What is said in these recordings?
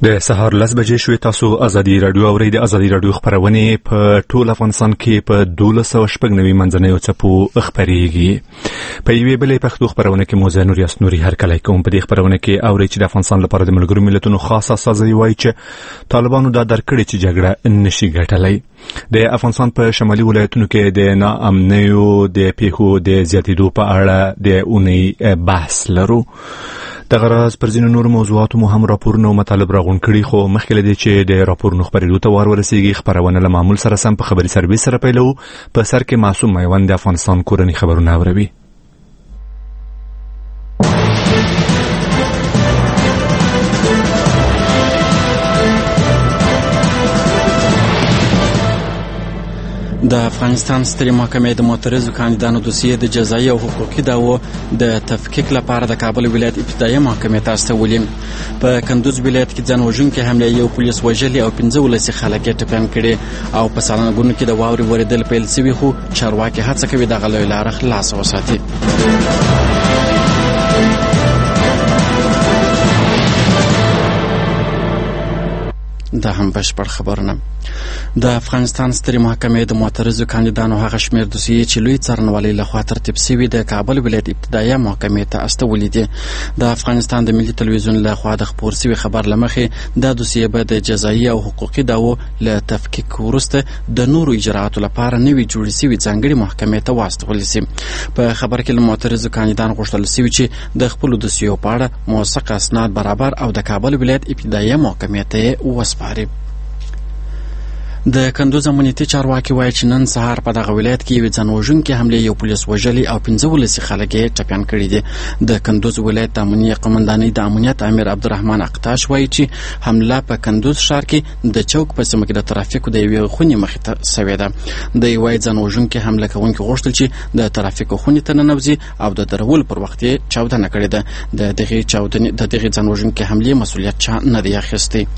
د سهار 10 بجې شوې. تاسو ازادي رادیو اورئ. د ازادي رادیو خبرونه په ټول افغانستان کې په 1290 منځنیو څپو خبريږي. په یوې بلې پښتو خبرونه کې موزه نور یاسنوري هر کله کوم په دې خبرونه کې اورئ چې د افغانستان لپاره د ملګرو ملتونو خاصه سازي وایي چې طالبانو دا درکړي چې جګړه نشي ګټلای. د افغانستان په شمالي ولایتونو کې د ناامنیو د پیښو د زیاتېدو په اړه د اونۍ بحث لرو. د غرض پر ځینو نور موضوعاتو مو هم راپورونه او مطالب راغون کړي، خو مخکې له دې چې د راپورونو خبرېدو ته وار ورسیږي خبرونه له معمول سره سم په خبري سرویس سره پیلو. په سر کې معصوم میوند د افغانستان کورنی خبرونه اوروي. د افغانستان سترې محکمې د معترضو کاندیدانو دوسیې د جزایي او حقوقي دعوو د تفکیک لپاره د کابل ولایت ابتدایي محکمې ته استولې. په کندوز ولایت کې ځان وژونکي حمله یو پولیس وژلي او 15 خلک یې ټپیان کړي او په سالنګونو کې د واورې ورېدل پیل شوي، خو چارواکي هڅه کوي دغه لویه لاره خلاصه وساتي. دا هم بشپړ خبرونه. د افغانستان سترې محکمې د معترضو کاندیدانو هغه شمېر دوسیې چې لوی څارنوالۍ لخوا ترتیب شوي د کابل ولایت ابتدایي محکمې ته استولې دي. د افغانستان د ملي تلویزیون لخوا د خپور شوي خبر له مخې دا دوسیې به د جزایي او حقوقي دعوو له تفکیک وروسته د نورو اجراءاتو لپاره نوي جوړې شوي ځانګړې محکمې ته واستول شي. په خبر کې له معترضو کاندیدانو غوښتل شوي چې د خپلو دوسیو په اړه موثق اسناد برابر او د کابل ولایت ابتدایي محکمې ته وسپاري. د کندوز امنیتي چارواکي وایي چې نن سهار په دغه ولایت کې یوې ځان وژونکې حملې یو پولیس وژلي او 15 خلک یې ټپیان کړي دي. د کندوز ولایت د امنیه قومندانۍ د امنیت امیر عبدالرحمن اقتاش وایي چې حمله په کندوز ښار کې د چوک په سیمه کې د ترافیکو د یوې خونې مخې ته شوې ده. دی وایي ځان وژونکې حمله کوونکي غوښتل چې د ترافیکو خونې ته ننوځي او د درولو پر وخت یې چاودنه کړې ده. د دغې ځان وژونکې حملې مسؤلیت چا نه دی اخیستی.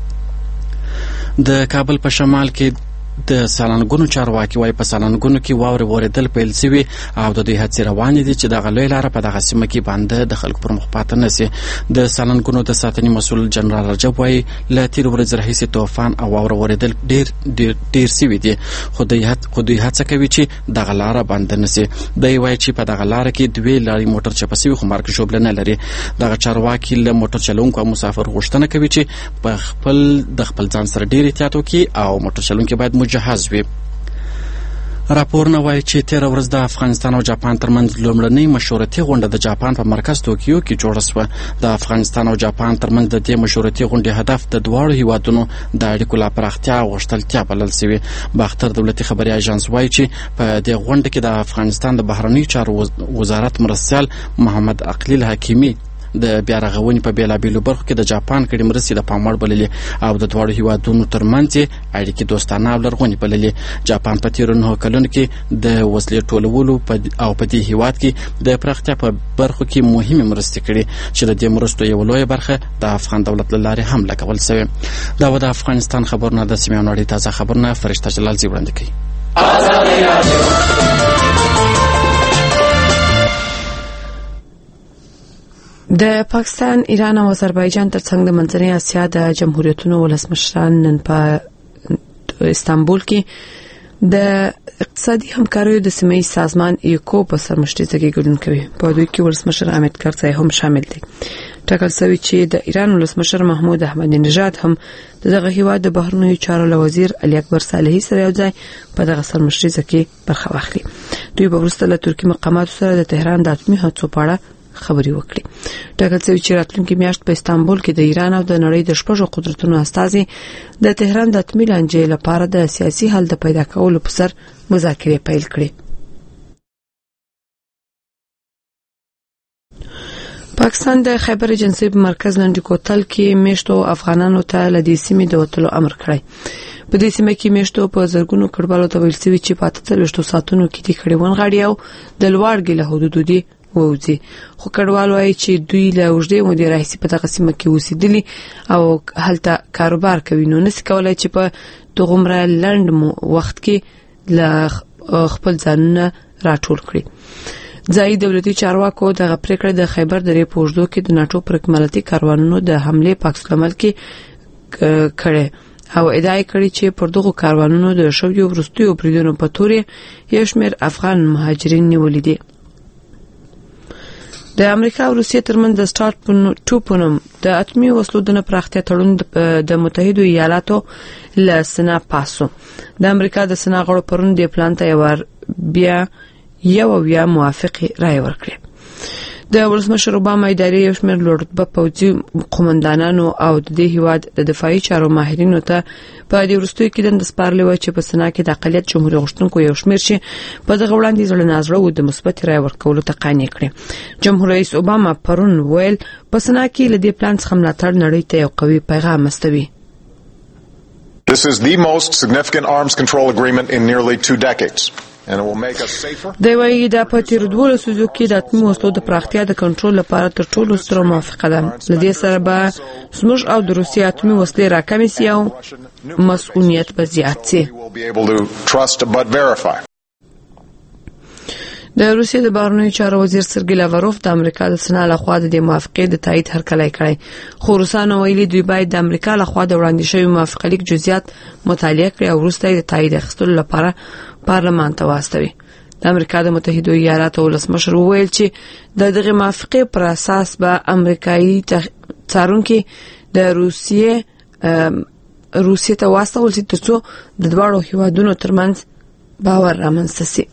د کابل په شمال کې د سالنګونو چارواکي وایي په سالنګونو کې واورې ورېدل پیل شوي او د دوی هڅې روانې دي چې دغه لویه لاره په دغه سیمه کې بنده د خلکو پر مخ پاته نه شي. د سالنګونو د ساتنې مسؤل جنرال رجب وایي له تېرې ورځې راهیسې طوفان او واوره ورېدل ډېر شوي دي، خو دوی هڅه کوي چې دغه لاره بنده نه شي. دی وایي چې په دغه لاره کې 2 لارې موټر چپه شوي خو مرګ ژوبله نه لري. دغه چارواکي له موټر چلونکو او مسافر غوښتنه کوي چې د خپل ځان سره ډېر احتیاط وکړي او موټر چلونکي باید مجهز وي. راپورونه وایي چې تېره ورځ د افغانستان او جاپان ترمنځ لومړنۍ مشورتي غونډه د جاپان په مرکز توکیو کې جوړه شوه. د افغانستان او جاپان ترمنځ د دې مشورتي غونډې هدف د دواړو هیوادونو د اړیکو لا پراختیا او غښتلتیا بلل شوي. باختر دولتي خبري اژانس وایي چې په دې غونډه کې د افغانستان د بهرنیو چارو وزارت مرستیال محمد عقیل حکیمي د بیا رغونې په بیلابیلو برخو کې د جاپان کړي مرستې د پام وړ بللې او د دواړو هیوادونو ترمنځ اړیکې دوستانه او لرغونې بللې. جاپان په تېرو 9 کلونو کې د وسلې ټولولو او په دې هیواد کې د پراختیا په برخو کې مهمې مرستې کړي چې د دې مرستو یو لویه برخه د افغان دولت له لارې هم لګول شوې. دا و د افغانستان خبرونه. د سیمې نړۍ تازه خبرونه فرشته جلال زی وړاندې کوي. د پاکستان، ایران او آذربایجان ترڅنګ د منځنۍ اسیا د جمهوریتونو ولسمشران نن په استانبول کې د اقتصادي همکاریو د سیمې سازمان ایکو په سرمشرۍ کې ګډون کوي. په دوی کې ولسمشر حامد کرزی هم شامل دي. ټاکل شوی چې د ایران ولسمشر محمود احمدی نژاد هم دغه هیواد د بهرنیو چارو وزیر علي اکبر صالحي سره یو ځای په دغه سرمشرۍ کې برخه واخلي. دوی په وروسته له ترکیه مقاماتو سره د تهران د اتمی هڅو په اړه خبري وکړي. ټاکل شوی چې راتلونکي میاشت په استانبول کې د ایران او د نړۍ د شپږو قدرتونو استازي د تهران د اتمی لانجې لپاره د سیاسي حل د پیدا کولو په سر مذاکرې پیل کړي. پاکستان د خیبر ایجنسی په مرکز لنډی کوتل کې میشتو افغانانو ته له دې سیمې د وټلو امر کړی. په دې سیمه کې میشتو په زرګونو کډوالو ته ویل شوی چې په 48 ساعتونو کې د کډوال غاړي او د لوړګي له حدودو دی ووځي. خو کډوال وایي چې دوی له اوږدې مودې راهیسې په دغه سیمه کې اوسېدلي او هلته کاروبار کوي، نو نشي کولای چې په دغومره لنډ وخت کې له خپل ځانونه راټول کړي. ځایي دولتي چارواکو دغه پریکړه د خیبر درې په اوږدو کې د ناتو پر اکمالاتي کاروانونو د حمله په عکس العمل کې کړي او ادعا کړې چې پر دغه کاروانونو د شویو ورستیو بریدونو په تورې یو شمېر افغان مهاجرین نیولې دي. د امریکا او روسیې ترمنځ د سټارټ 2 پونم د اتمی وسلو د پراختیا تړون د متحده ایالاتو له سنا پاسو د امریکا د سنا غړو پرون د پلان ته بیا موافقه رائے ورکړه. د ولسمشر اوباما ادارې یو شمېر لوړرتبه پوځي قومندانانو او د دې هیواد د دفاعي چارو ماهرینو ته په دې وروستیو کې د سپارلې و چې په سنا کې د اقلیت جمهوریت غوښتونکو یو شمېر شي په دغه وړاندې ځل نازړه و د مثبت رائے ورکولو ته قانع کړي. جمهور رئیس اوباما پرون ویل په سنا کې له دې پلان څخه ملاتړ نړۍ ته یو قوي پیغام استوي. This is the most significant arms control agreement in nearly 2 decades. د وایي د پاتې ردول سوزو کې د اتمی وسلو د پراختیا د کنټرول لپاره تر ټولو ستره موافقه ده. لدې سره به زموږ او د روسیې اتمی وسلې راکمې سي او مسؤلیت به زیات سي. د روسیې د بهرنیو چارو وزیر سرګی لاوروف د امریکا د سنا لخوا د موافقې د تایید هرکلی کړی. خو روسانو ویلي دوی باید د امریکا لخوا د وړاندې شوی موافقه لیک جزئیات مطالعه کړي او وروسته د تایید اخیستلو لپاره پارلمان ته واستوي. د امریکا د متحده ایالاتو ولسمشر وویل چې دغه موافقه پر اساس به امریکایي څارونکو د روسیې ته واستول شي ترڅو د دواړو هیوادونو ترمنځ باور رامنځته شي.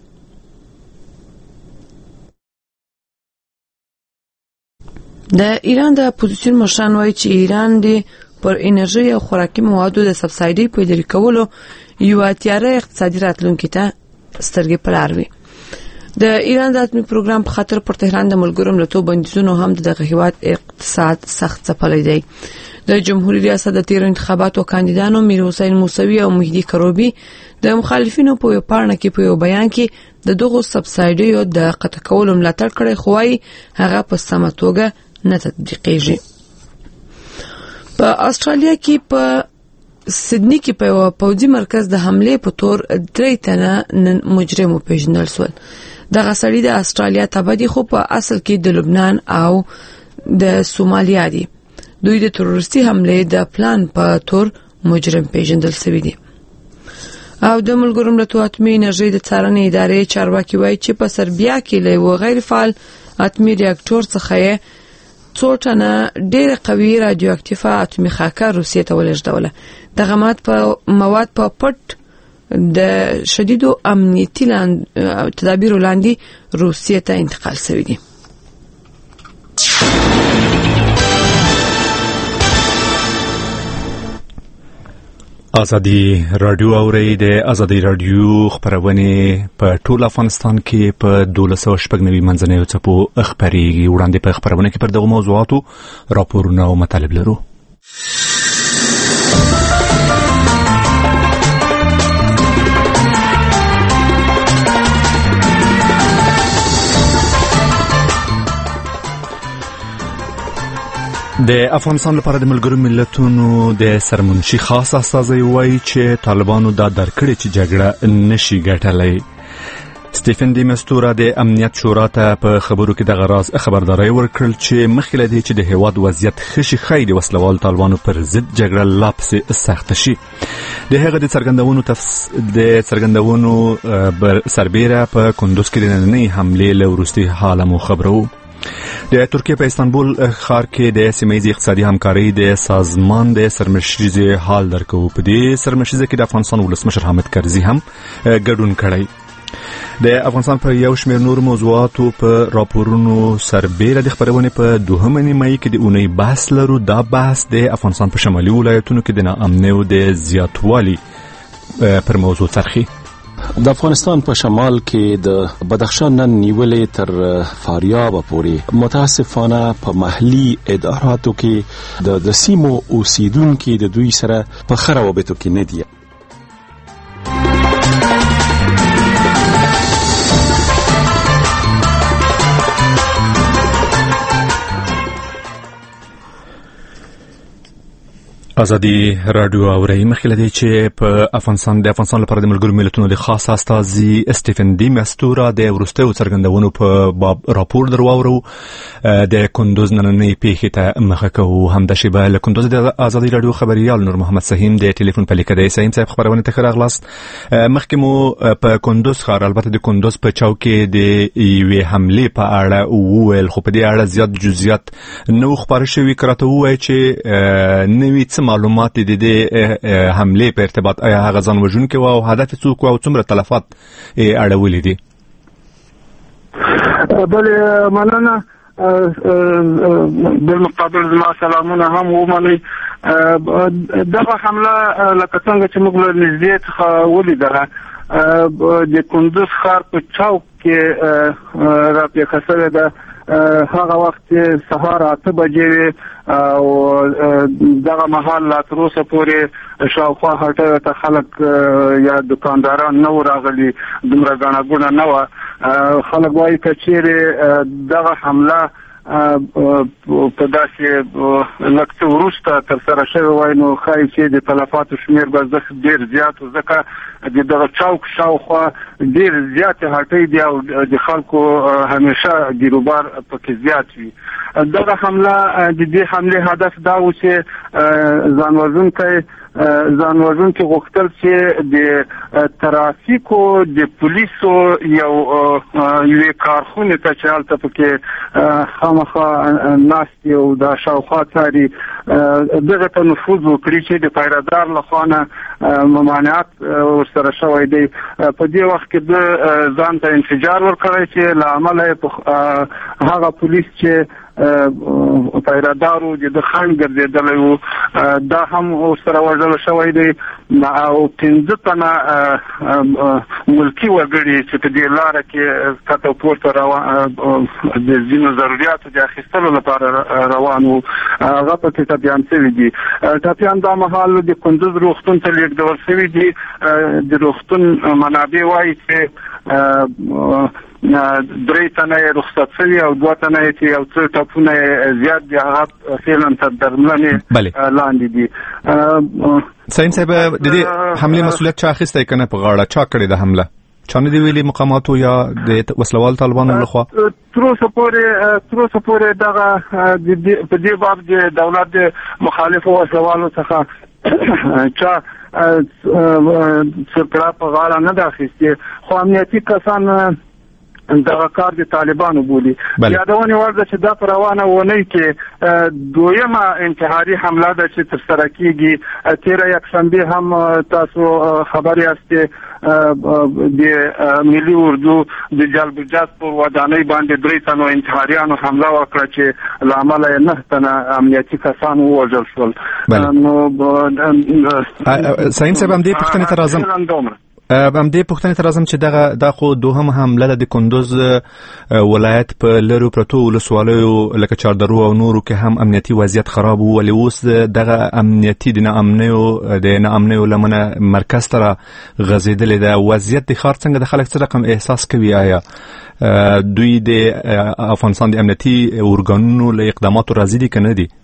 د ایران د اپوزیسیون مشران وایي چې ایران د پر انرژي او خوراکي موادو د سبسایډي په لري کولو یو اتیاره اقتصادي راتلونکي ته سترګې پلاروي. د ایران د اتمی پروګرام په خاطر پر تهران د ملګرو ملتونو بندیزونو هم دغه هیواد اقتصاد سخت ځپلی دی. د جمهوریت ریاست د تیر انتخاباتو کاندیدانو میر حسین موسوی او مهدی کروبی د مخالفینو په پاڼه کې په یو بیان کې د دغه سبسایډیو د قطع کولو ملاتړ کړی خو هغه په سمه توګه نه تطبیقېږي. په استرالیا کې په سیدنی کې په پوځي مرکز د حمله په تور 3 تنه مجرمو پیژندل شول. دغه سړي د استرالیا تبعیدي خو په اصل کې د لبنان او د سومالیا دي. دوی د تروریستي حمله د پلان په تور مجرم پیژندل شوی دي. او د ملګرو ملتونو اتمی انرژي د څارنې ادارې چارواکي وایي چې په سربیا کې له غیر فعال اتمی ریاکټور څخه څو ټنه ډېر قوي رادیواکټیو اتمی خاکه روسیې ته ولېږدوله. دغه مواد په پټ د شدیدو امنیتي تدابیر لاندې روسیې ته انتقال شوی دي. ازادي رادیو اوري د ازادي رادیو خبرونه په ټول افغانستان کې په 1290 منځنیو څپو خبريږي. وړاندې په خبرونه کې پر دغه موضوعاتو راپورونه او مطالب لرو. د افغانستان لپاره د ملګرو ملتونو د سرمنشي خاص استازی وایي چې طالبانو دا درکړي چې جګړه نشي ګټلای. سټیفن دی مستورا د امنیت شورا ته په خبرو کې د غراز خبرداري ورکړل چې مخکې دی چې د هیواد وضعیت خشي خیر وسلوال طالبانو پر ضد جګړه لا پسې سخت شي. د هغه د څرګندونو سربېره په کندوز کې د نننۍ حمله له وروستي حاله مو خبرو. د ترکیه په استانبول ښار کې د سیمه‌ییز اقتصادي همکارۍ د سازمان د سرمشریزې حال درکو. په دې سرمشریزه کې د افغانستان ولسمشر حامد کرزي هم ګډون کړی. د افغانستان په یو شمېر نور موضوعاتو په راپورونو سربېره د خبرونه په 2 مې کې د اونۍ بحث لرو. دا بحث د افغانستان په شمالي ولایتونو کې د ناامنۍ او د زیاتوالي پر موضوع څرخي. د افغانستان په شمال کې د بدخشان نیولې تر فاریاب پورې متاسفانه په محلي اداراتو کې د سیمو اوسیدونکو د دوی سره په خرابېتو کې نه دي. ازادي رادیو اوري مخلدي چې په افغانستان لپاره د ملګرو ملتونو د خاص استازي استيفن دي مستورا د ورستو څرګندونو په باب راپور درواورو د کندوز نننۍ پیښې ته مخه کوو. همدا شیبه له کندوز د ازادي رادیو خبريال نور محمد سهیم د ټلیفون په لیکه د سهیم صاحب خبرونه ته راغلاست. مخکې مو په کندوز ښار البته د کندوز په چوک کې د یوې حمله په اړه وویل، خو په دې اړه زیات جزئیات نو خبر شوی کراته وایي چې نوې معلومات د دې حمله په ارتباط آیا هغه ځان وژونکي او هدف څوک او څومره تلفات اړولې دي؟ بله مننه. بالمقابل ما سلامونه هم ومني. دغه حمله لکه څنګه چې موږ له نږدې څخه ولیدله د کندوز ښار په چوک کې راپېښه شوې ده. هغه وخت سهار 8 بجې او دغه مهال لا تر اوسه پورې شاوخوا هټیو ته خلک یا دکانداران نه راغلي، دومره ګڼه ګوڼه نه وه. خلک وایي که چیرې دغه حمله په داسې لږ څه وروسته ترسره شوې وای نو ښایي چې د تلفاتو شمېر به ډېر زیات و، ځکه د دغه چوک شاوخوا ډېر زیاتې هټۍ دي او د خلکو همیشه ګیروبار پکې زیات وي. دغه حمله د دې حملې هدف دا و چې ځان وژونکي غوښتل چې د ترافیکو د پولیسو یوې کارخونې ته چې هلته پکې خامخا ناست او د شاوخوا څاري دغه ته نفوذ وکړي چې د پیرهدار لخوا نه ممانعت ورسره شوی دی. په دې وخت کې د ځان ته انفجار ورکړی چې له امله هغه پولیس چې پیرهدارو د خنډ ګرځېدلی و دا هم ورسره وژل شوی دی او 15 تنه ملکي وګړي چې په دې لاره کې کته پورته د ځینو ضرورتو د اخیستلو لپاره روان وو هغه پکې ټپیان شوي دي. ټپیان دا مهال د کندوز روغتون ته لیږدول شوي دي. د روغتون منابع وایي چې 3 تنه رخصت شوي او 2 تنه چې یو څه ټپونه زیات دي هغه فعلا تر درملنې لاندې دي. سعیم صاحب د دې حمله مسؤلیت چا اخیستی کنه په غاړه چا کړی د حمله؟ چا نه دی ویلي مقاماتو یا د وسلوال طالبانو لخوا؟ تر اوسه پورې دغه په دې باب د دولت د مخالفو وسلوالو څخه چا سرکړه په غاړه نه ده اخیستې، خو امنیتي کسان دغه کار د طالبانو بولي. یادونه ورده چې دا پر روانه ونی کې دویمه انتحاري حمله ده چې ترسره کیږي. تیره یکشنبه هم تاسو خبر یاست د ملي اردو د جلبجات پر ودانۍ باندې 3 تنو انتحاریانو حمله وکړه چې لامل یې 9 تنه امنیتي کسان ووژل شول. نو سعیم صاحب هم دې پوښتنې ته راځم چې دغه خو دوهم حمله د کندوز ولایت په لرو پرتو ولسوالیو لکه چاردرو او نورو کې هم امنیتي وضعیت خراب وو، ولې اوس دغه امنیتي د ناامنیو لمنه مرکز ته غځېدلې ده. وضعیت د ښار څنګه د خلک څه رقم احساس کوي؟ آیا دوی د افغانستان د امنیتي ارګانونو له اقداماتو راضي دي که نه دي؟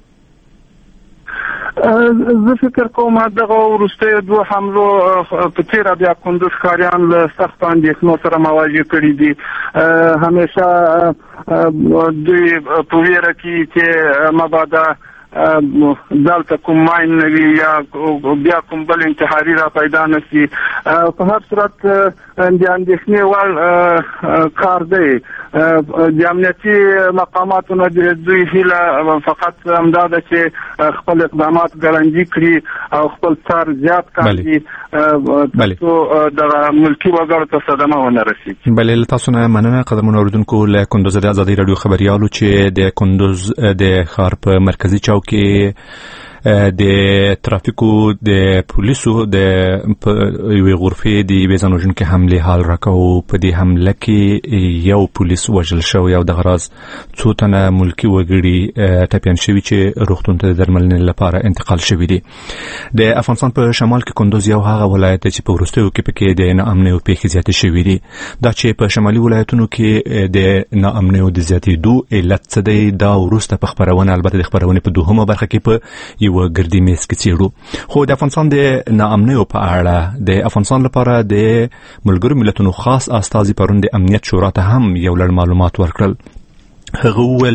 زه فکر کوم دغه وروستیو 2 حملو په تیره بیا کندوز ښاریان له سختو اندېښنو سره مواجه کړي دي. همیشه دوی په ویره کې چې مبادا دلته کوم ماین نوي یا بیا کوم بل انتحاري را پیدا نشي. په هر صورت د اندېښنې وړ کار دی. د امنیتي مقاماتو نه دوی هیله فقط همدا ده چې خپل اقدامات ګړندي کړي او خپل څار زیات کړي ترڅو د ملکي وګړو ته صدمه ونه رسېږي. بله له تاسو نه مننه قدرمنو اورېدونکو. له کندوز د ازادي راډیو خبريالو چې د کندوز د ښار په مرکزي چوک کې د ترافیکو د پولیسو د یوې غرفې د یوې ځان وژونکې حملې حال راکاو. په دې حمله کې یو پولیس وژل شوی او دغه راز 2 تنه ملکي وګړي ټپیان شوي چې روغتون ته د درملنې لپاره انتقال شوي دي. د افغانستان په شمال کې کندوز یو هغه ولایت دی چې په وروستیو کې پکې د ناامنیو پیښې زیاتې شوي دي. دا چې په شمالي ولایتونو کې د ناامنیو د زیاتېدو علت څه دی؟ دا وروسته په خبرونه البته د خبرونې په دوهمه برخه کې په یو ګردي میز کې چیرو خو د افغانستان د ناامنیو په اړه د افغانستان لپاره د ملګرو ملتونو خاص استازي پرون د امنیت شورا ته هم یو لړ معلومات ورکړل. هغه ویل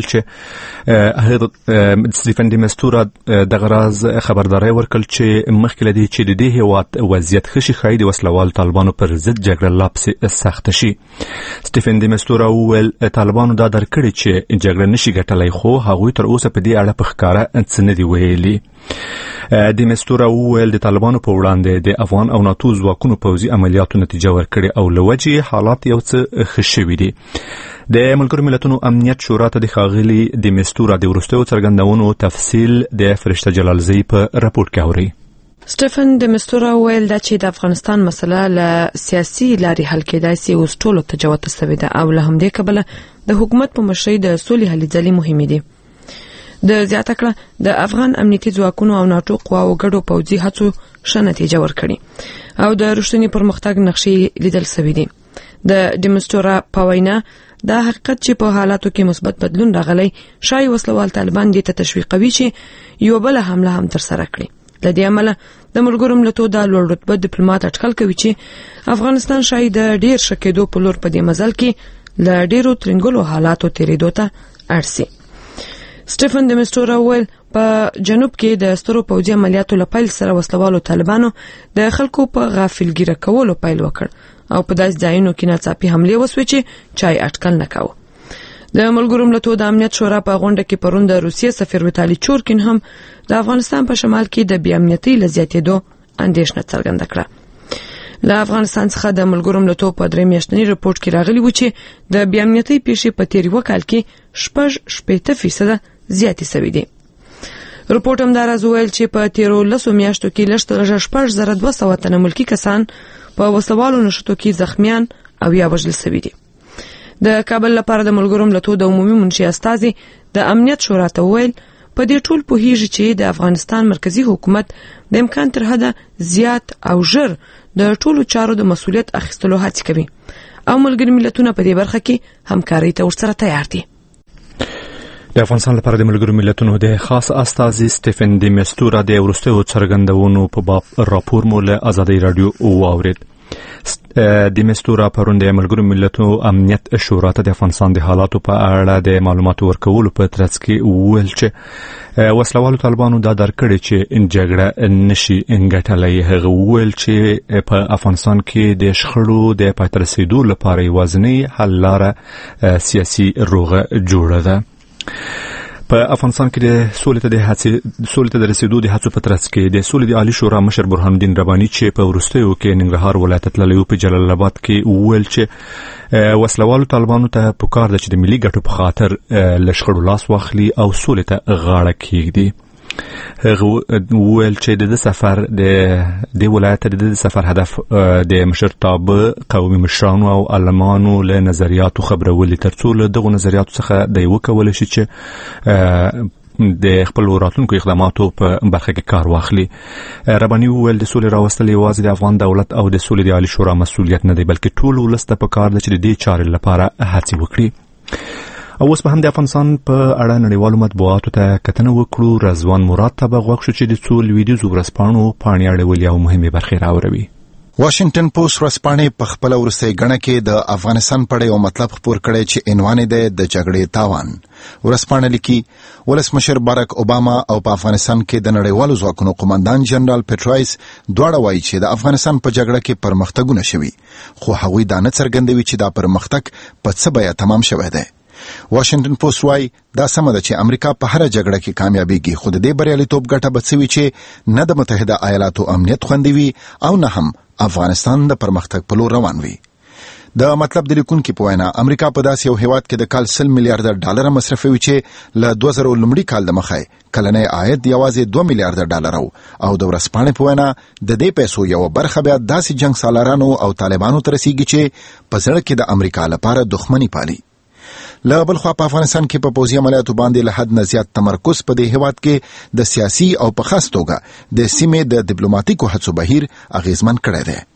چې سټیفن ډي مستورا د غراز خبرداري ورکړل چې مخکې لدی چې د دې هیواد وضعیت خشي خای د وسلوال طالبانو پر ضد جګړه لاپسې سخت شي. سټیفن ډي مستورا ویل طالبانو دا درکړي چې جګړه نشي ګټلای خو هغه تر اوسه په دې اړه په ښکارا څه نه دی ویلي. د مستورا ویل د طالبانو په وړاندې د افغان او ناتو ځواکونو پوځي عملیاتو نتیجه ورکړي او لوجي حالات یو څه خشوي دي. د ملګرو ملتونو امنیت شورا ته د ښاغلي د مستورا د وروستیو څرګندونو تفصیل د فرشته جلالزی په راپور کې اوري. سټیفن د مستورا ویل چې د افغانستان مسله له سیاسي لارې حل کېدای شي او ټولو ته جوته سوي ده او له همدې کبله د حکومت په مشرۍ د سولې هلې ځلې مهمې دي. د زیاته کړه د افغان امنیتي ځواکونو او ناتو قواو ګډو پوځي هڅو ښه نتیجه ورکړي او د رښتینی پرمختګ نقشې لیدل شوي دي. د ډیمستورا په وینا دا حقیقت چې په حالاتو کې مثبت بدلون راغلی شای وسلوال طالبان دې ته تشویقوي چې یو بل حمله هم تر سره کړي. د دې عمله د ملګرو ملتونو د لوړ رتبه ډیپلوماټ اټکل کوي چې افغانستان شای د ډیر شکېدو په لور په دې مزل کې ل ډیرو ترنګلو حالاتو تیریدو ته ارسي. سټیفن د مستورا ویل په جنوب کې د سترو پوځي عملیاتو لپاره سره وسلوالو طالبانو د خلکو په غافلګیره کولو پیل وکړ او په داس ځایونو کې ناڅاپي حمله وسوي چې چای اټکل نکاو. د ملګرو ملتونو د امنیت شورا په غونډه کې پرون د روسیې سفیر ویتالي چورکین هم د افغانستان په شمال کې د بې امنیتۍ لزیاتېدو اندېښنه څرګنده کړه. له افغانستان څخه د ملګرو ملتونو په 3 میاشتني رپورت کې راغلی و چې د بې امنیتۍ پیښې په تیر وکال کې 60% زیاتې شوې دي. رپورت هم دا راځویل چې په تیرو 10 میاشتو کې لږ 6200 تنه ملکی کسان په وسوالو نشټو کې زخمیان او یا وژل شوي دي. د کابل لپاره د ملګرو ملتونو د عمومي منشي استازي د امنیت شورا ته ویل په دې ټول پوهیږي چې د افغانستان مرکزی حکومت د امکان تر حده زیات او ژر د ټولو چارو د مسؤلیت اخیستلو هڅه کوي او ملګري ملتونه په دې برخه کې همکاري ته ورسره تیار دي. د افغانستان لپاره د ملګرو ملتونو د خاص استازي سټیفن ډي مستورا د وروستیو څرګندونو په باب راپور مو له ازادي رادیو واورید. د مستورا پرون د ملګرو ملتونو امنیت شورا ته د افغانستان د حالاتو په اړه د معلوماتو ورکولو په ترڅ کې ویل چې وسلوالو طالبانو دا درکړي چې جګړه نشي انګټلای. هغه ویل چې په افغانستان کې د شخړو د پای ته رسیدو لپاره یوازینی حل لاره سیاسي روغه جوړه ده. په افغانستان کې د سولې ته د رسیدو د هڅو په ترڅ کې د سولې د عالی شورا مشر برهان الدین رباني چې په وروستیو کې ننګرهار ولایت تللی په جلال آباد کې ویل چې وسلوالو طالبانو ته پکار ده چې د ملي ګټو په خاطر لشخړو لاس واخلي او سولې ته غاړه کېږدي. هغه ویل چې د سفر د ولایت د سفر هدف د مشرتابه قومي مشرانو او علمانو له نظریاتو خبرولې ترڅو له دغه نظریاتو څخه د یو کول شي چې د خپل راتلونکو اقداماتو په برخه کې کار واخلي. رباني ویل د سولې راوستل یوازې د افغان دولت او د سولې د عالی شورا مسؤلیت نه دی بلکې ټول ولس ته پکار ده چې د دې چارې لپاره هڅې وکړي. او اوس په هم د افغانستان په اړه نړیوالو مطبوعاتو ته کتنه وکړو. رضوان مراد ته به غوښ شو چې د څو لویدیځو ورځپاڼو پاڼې اړولې او مهمې برخې راوړوي. واشنگټن پوسټ ورځپاڼې په خپل وروستۍ غڼه کې د افغانستان په اړه یو مطلب خپور کړی چې عنوان یې د جګړې تاوان. ورځپاڼه لیکي ولسمشر باراک اوباما او په افغانستان کې د نړیوالو ځواکونو قومندان جنرال پیټرایس دواړه وایي چې د افغانستان په جګړه کې پرمختګونه شوي خو هغوی دا نه څرګندوي چې دا پرمختګ په څه بیه تمام شوی دی. واشنگټن پوسټ وايي دا سم ده چې امریکا په هر جګړه کې کامیابیږي خو د دې بریالیتوب ګټه بڅوي چې نه د متحده ایالاتو امنیت خوندوي او نه هم افغانستان د پرمختګ په لور روان وي. د مطلب د لیکونکو په وینا امریکا په داس یو هیواد کې د کال 100 میلیارډ ډالر مصرفوي چې له 2000 لومړي کال د مخه کلنی عاید یوازې 2 میلیارډ ډالر او د ورځپاڼې په وینا د دې پیسو یو برخه بیا داسې جنگ سالارانو او طالبانو ته رسیږي چې په ځړ کې د امریکا لپاره دښمنی پالي. له بل خوا په افغانستان کې په پوځي عملیاتو باندې له حد نه زیات تمرکز په دې هیواد کې د سیاسي او په خاص توګه د سیمې د ډیپلوماټیکو هڅو بهیر اغیزمن کړی دی.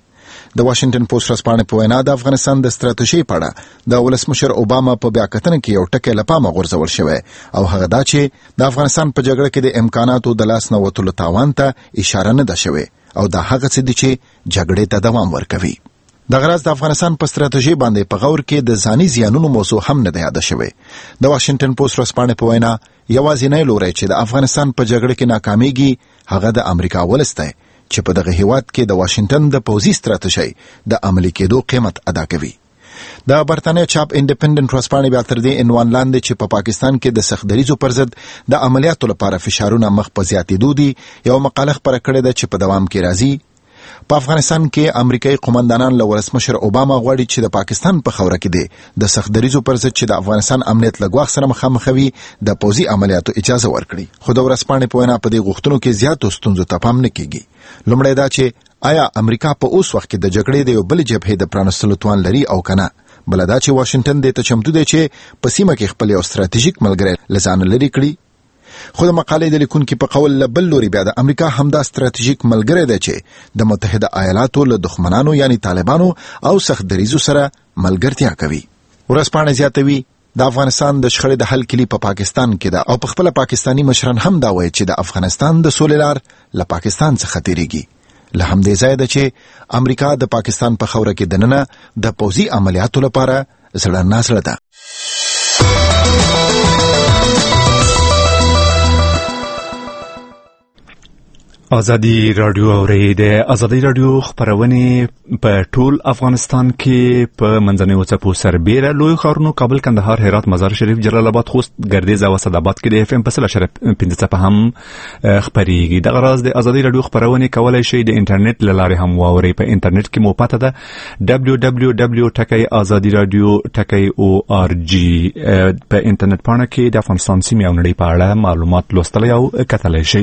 د واشنگټن پوسټ ورځپاڼې په وینا د افغانستان د ستراتیژۍ په اړه د ولسمشر اوباما په بیاکتنه کې یو ټکی له پامه غورځول شوی او هغه دا چې د افغانستان په جګړه کې د امکاناتو د لاس نه وتلو تاوان ته اشاره نه ده شوې او دا هغه څه دي چې جګړې ته دوام ورکوي. د غرض د افغانستان په ستراتیژۍ باندې په غور کې د ځاني زیانونو موضوع هم نه ده یاد شوی. د واشنگټن پوسټ ورځپاڼې په وینا یوازینی لوری چې د افغانستان په جګړه کې ناکامیږي هغه د امریکا ولس دی چې په دغه هیواد کې د واشنگټن د پوځي ستراتیژۍ د عملي کېدو قیمت ادا کوي. د برتانیا چاپ انډیپندنت ورځپاڼې بیا تر دې عنوان لاندې چې په پاکستان کې د سختدریزو پر ضد د عملیاتو لپاره فشارونه مخ په زیاتېدو دي یو مقاله خپره کړې ده چې په دوام کې راځي. په افغانستان کې امریکایي قومندانان له ولسمشر اوباما غواړي چې د پاکستان په خوره کې دي د سختدریزو پر ضد چې د افغانستان امنیت له ګواښ سره مخامخ وي د پوځي عملیاتو اجازه ورکړي. خو د ورځپاڼې په وینا په دې غوښتنو کې زیاتو ستونزو ته پام نه کیږي. لومړی دا چې آیا امریکا په اوس وخت کې د جګړې د یو بل جبهې د پرانستلو توان لري او کنه؟ بل دا چې واشنگټن دې ته چمتو دی چې په سیمه کې خپل یو ستراتیژیک ملګری لزان لري کړي. خو د مقالې د لیکونکو په قول له بل لوري بیا د امریکا همدا ستراتیژیک ملګری دی چې د متحده ایالاتو له دښمنانو یعنی طالبانو او سختدریزو سره ملګرتیا کوي. ورځپاڼه زیاتوي د افغانستان د شخړې د حل کلی په پاکستان کې ده او په خپل پاکستانی مشران هم دا وایي چې د افغانستان د سولې لار له پاکستان څخه تیریږي. له همدې ځایه ده چې امریکا د پاکستان په خوره کې دننه د پوځي عملیاتو لپاره زړه نازړه ده. ازادي رادیو اوري د ازادي رادیو خبرونه په ټول افغانستان کې په منځنیو څپو سربېره لوی ښارونو کابل، کندهار، هرات، مزار شریف، جلال آباد، خوست، ګردیز او اسداباد کې د اف ام په 100.5 هم خبريږي. د غرض د ازادي رادیو خبرونه کولای شي د انټرنیټ لاره هم واوري. په انټرنیټ کې مو پته ده www.azadiradio.org په انټرنیټ باندې کې د افغانستان سیمې او نړۍ په اړه معلومات لوستل او کتلای شي.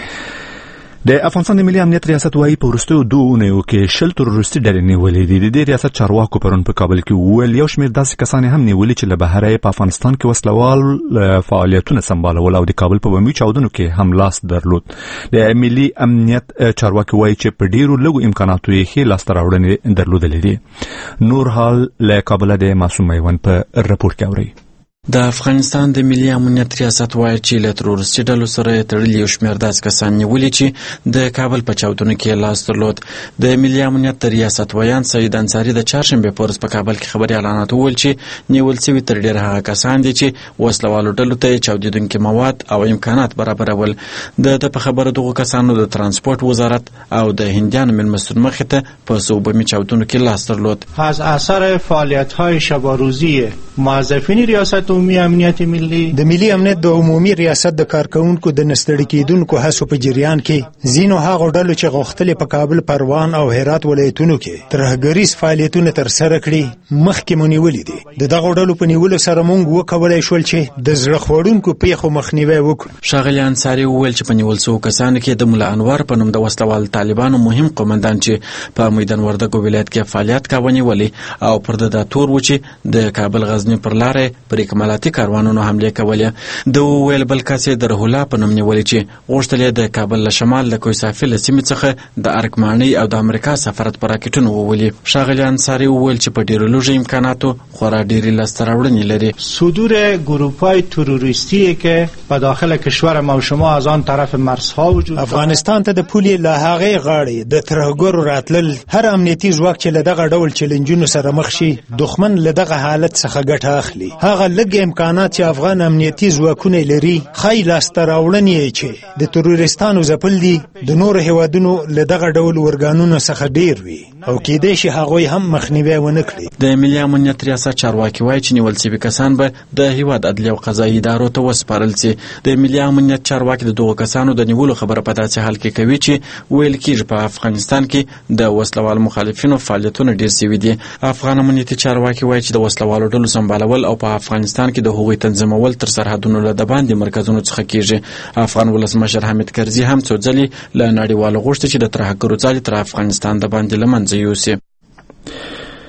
د افغانستان د ملي امنیت ریاست وايي په وروستیو 2 اونیو کې 10 تروریستي ډلې نیولې دي. د ریاست چارواکو پرون په کابل کې ویل یو شمېر داسې کسان هم نیولې چې له بهره په افغانستان کې وسلوال فعالیتونه سمبالول او د کابل په بمي چاودنو کې هم لاس درلود. د ملي امنیت چارواکي وايي چې په ډیرو لږو امکاناتو یې ښې لاسته راوړنې درلودلې دي. نور حال له کابل د معصوم میوند په رپورټ کې اوري. د افغانستان د ملي امنیت ریاست وایي چې له تروریستي ډلو سره تړلي یو شمېر داسې کسان نیولي چې د کابل په چاودنو کې لاس درلود. د ملي امنیت ریاست ویان سید انصاري د چهارشنبې په ورځ په کابل کې خبري اعلانات وویل چې نیول شوي تر ډېره هغه کسان دي چې وسلوالو ډلو ته چاودېدونکي مواد او امکانات برابرول. د په خبره دغو کسانو د ترانسپورت وزارت او د هندیانو مېلمستون مخې ته په صوبمي چاودنو کې لاس درلود. از اثر فعالیت‌های شب‌وروزی موظفین ریاست عمومی امنیت ملی د ملي امنیت د عمومي ریاست د کارکونکو د نستړي کېدونکو هڅو په جریان کې ځینو هغو ډلو چې غوښتلې په کابل، پروان او هرات ولایتونو کې ترهګریز فعالیتونه ترسره کړي مخکې مو نیولي دي. د دغو ډلو په نیولو سره موږ وکولی شول چې د زړه خوړونکو پیښو مخنیوی وکړو. ښاغلي انصاري وویل چې په نیول شوو کسانو کې د ملا انور په نوم د وسلوال طالبانو مهم قومندان چې په میدان وردګو ولایت کې فعالیت کاوه نیولي او پر د تور و چې د کابل غزنی پر لارې پر کمالاتي کاروانونو حمله کولې. د ویل بل کس د رهولا په نوم نیولې چې غوښتل د کابل له شمال له کویسافي له سیمې څخه د ارکماني او د امریکا سفارت پر راکټونو وولي. ښاغلي انصاري وویل چې په ډیرو لږ امکاناتو خورا ډیرې لاسته راوړنې لري. صدور گروه‌های تروریستی که به داخل کشور ما و شما از آن طرف مرزها وجود افغانستان ته د پولې له هغې غاړې د ترهګرو راتلل هر امنیتي ځواک چې له دغه ډول چیلنجونو سره مخ شي دښمن له دغه حالت څخه ګټه اخلي. هغه لږ امکانات چې افغان امنیتي ځواکونه لري خی لاسته راوړنې چې د تروریستانو ځپل دي د نورو هیوادونو له دغه ډول ورګانونو څخه ډیر وي او کېدای شي هغوی هم مخنیوی ونه کړي. د ملي امنیت ریاست چارواکي وایي چې نیول شوي کسان به د هیواد عدلیه او قضایي ادارو ته وسپارل شي. د ملي امنیت چارواکي د دغو کسانو د نیولو خبره په داسې حال کې کوي چې ویل کېږي په افغانستان کې د وسلوال مخالفینو فعالیتونه ډیر شوي دي. افغان امنیتي چارواکي وایي چې د وسلوالو ډلو سمبالول او په افغانستان کې د هغوی تنظیمول تر سرحدونو له د باندې مرکزونو څخه کېږي. افغان ولسمشر حامد کرزي هم څو ځلې له نړیوالو غوښتي چې د ترهګرو ځالې تر افغانستان د باندې له منځه یوسي.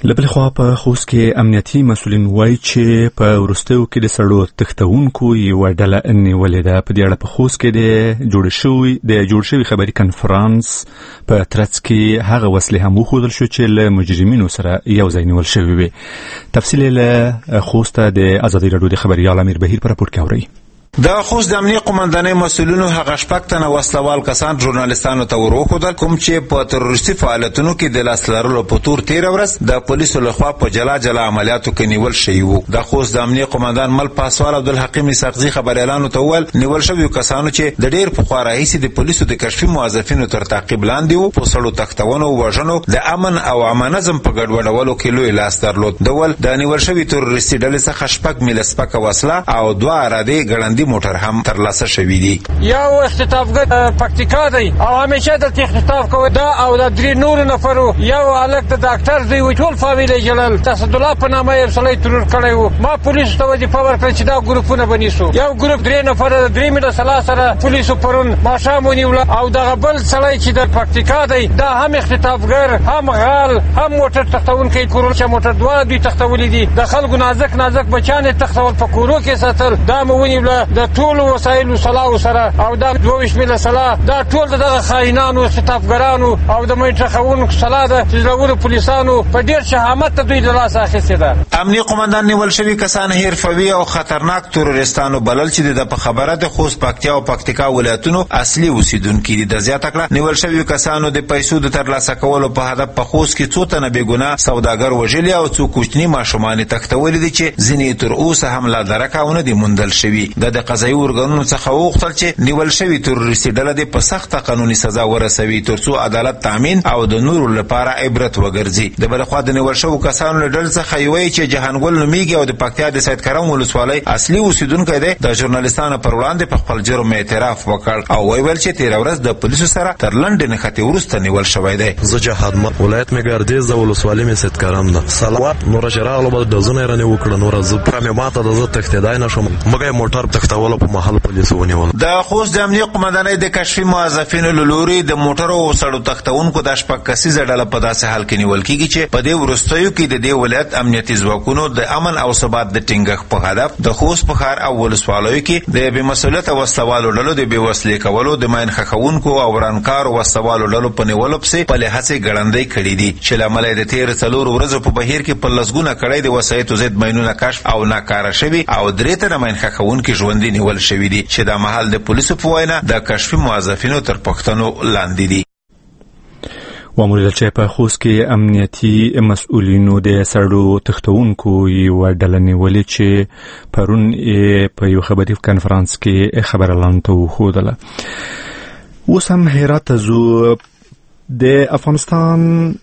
لبل خوا په خوست کې امنیتي مسولین وایي چې په وروستیو کې د سړو تښتونکو یوه ډله نیولې ده. په دې اړه په خوست کې د جوړ شوي خبري کنفرانس په ترڅ کې هغه وسلې هم وښودل شو چې له مجرمینو سره یو ځای نیول شوي وي. تفصیل له خوسته د ازادي راډیو د خبریال امیر بهیر په راپور کې اورئ. د خوست د امنیه قومندانۍ مسؤلینو هغه شپږ تنه وسلوال کسان ژورنالیستانو ته وروښودل کوم چې په تروریستي فعالیتونو کې د لاس لرلو په تور تېره ورځ د پولیسو لخوا په جلا جلا عملیاتو کې نیول شوي وو. د خوست د امنیه قومندان مل پاسوال عبدالحکیم اسحاقزي خبریالانو ته وویل نیول شویو کسانو چې د ډېر پخوا راهیسې د پولیسو د کشفي موظفینو تر تعقیب لاندې وو په سړو تښتونو وژنو د امن او امنظم په ګډوډولو کې لوی لاس درلود. د ول د نیول شوي تروریستي ډلې څخه شپږ میله سپکه وسله او 2 ارادې ګړندي موټر هم ترلاسه شوي دي. یو اختطافګر پکتیکا دی او همیشه د اختطاف کوي دا او د 3 نور نفرو یو الک د ډاکټر دی وی ټول فامیل جلال اسد الله په نامه یې سړی ترور کړی وو. ما پولیسو ته وظیفه ورکړه چې دا ګروپونه بنیسو. یو ګروپ 3 نفر د 3 میله سلا سره پولیسو پرون ماښام ونیول او دغه بل سړی چې د پکتیکا دی دا هم اختطافګر هم غال هم موټر تختونکی کورونه چې موټر دواړه دوی تختولي دي. د خلکو نازک بچان تختول په کورو کې ساتل دا مو ونیول. د ټول وسایلو سلاو سره او دا 22 میله سلا دا ټول دغه خاینانو اختطافګرانو او د میټر خونکو سلا ده چې دغه پولیسانو په ډیر شهامت ته دوی د لاس اخیستې ده. امنیه قومندان نیول شوي کسان حرفوي او خطرناک تروریستانو بلل چې د په خبره د خوست پکتیا او پکتیکا ولایتونو اصلي اوسیدونکي دي. د زیاته کړه نیول شوي کسانو د پیسو د ترلاسه کولو په هدف په خوست کې څو تنه بېګناه سوداګر وژلي او څو کوچني ماشومان تښتولي دي چې ځینې تر اوسه هم لا درکاونه دي موندل شوي. د قضایي ارګانونو څخه وغوښتل چې نیول شوي تروریستي ډله دې په سخته قانوني سزا ورسوي ترڅو عدالت تامین او د نورو لپاره عبرت وګرځي. د بل خوا د نیول شوو کسانو له ډلې څخه یو چې جهانګل نومیږي او د پکتیا د سید کرم ولسوالۍ اصلي اوسیدونکی دی د ژورنالیستانو پر وړاندې په خپل جرم اعتراف وکړ او ویل چې تېره ورځ د پولیسو سره تر لنډې نښتې وروسته نیول شوی دی. زه جهاد ولایت مې ګردیز د ولسوالۍ مې سید کرم ده. صلوات نور چې راغلو به ډزونه یې رانې وکړه نوره زه پوره مې ماته ده زه تښتېدای نه شوم مګر موټر تښتولو په محل پولیسو ونیول. د خوست د امنیه قومندانۍ د کشفي موظفینو له لوري د موټرو او سړو تښتونکو د شپږ کسیزه ډله په داسې حال کې نیول کېږي چې په دې وروستیو کې د دې ولایت امنیتي ځواکونو د امن او ثبات د ټینګښت په هدف د خوست په ښار او ولسوالیو کې د بې مسؤلیته وسلوالو ډلو د بې وسلې کولو د ماین ښخونکو او ورانکارو وسلوالو ډلو په نیولو پسې خپلې هڅې ګړندۍ کړي دي چې له امله د تېرو 4 ورځو په بهیر کې په لسګونه کړۍ د وسایطو ضد ماینونه کشف او ناکاره شوي او 3 تنه ماین ښخونکي ژوندي نیول شوي دي چې دا مهال د پولیسو په وینا د کشفي موظفینو تر پوښتنو لاندې دي. واموریدل چې په خوست کې امنیتي مسؤلینو د سړو تښتونکو یوه ډله نیولې چې پرون په یو خبري کنفرانس کې خبرلانو ته وښودله. اوس هم هرات ته ځو. د افغانستان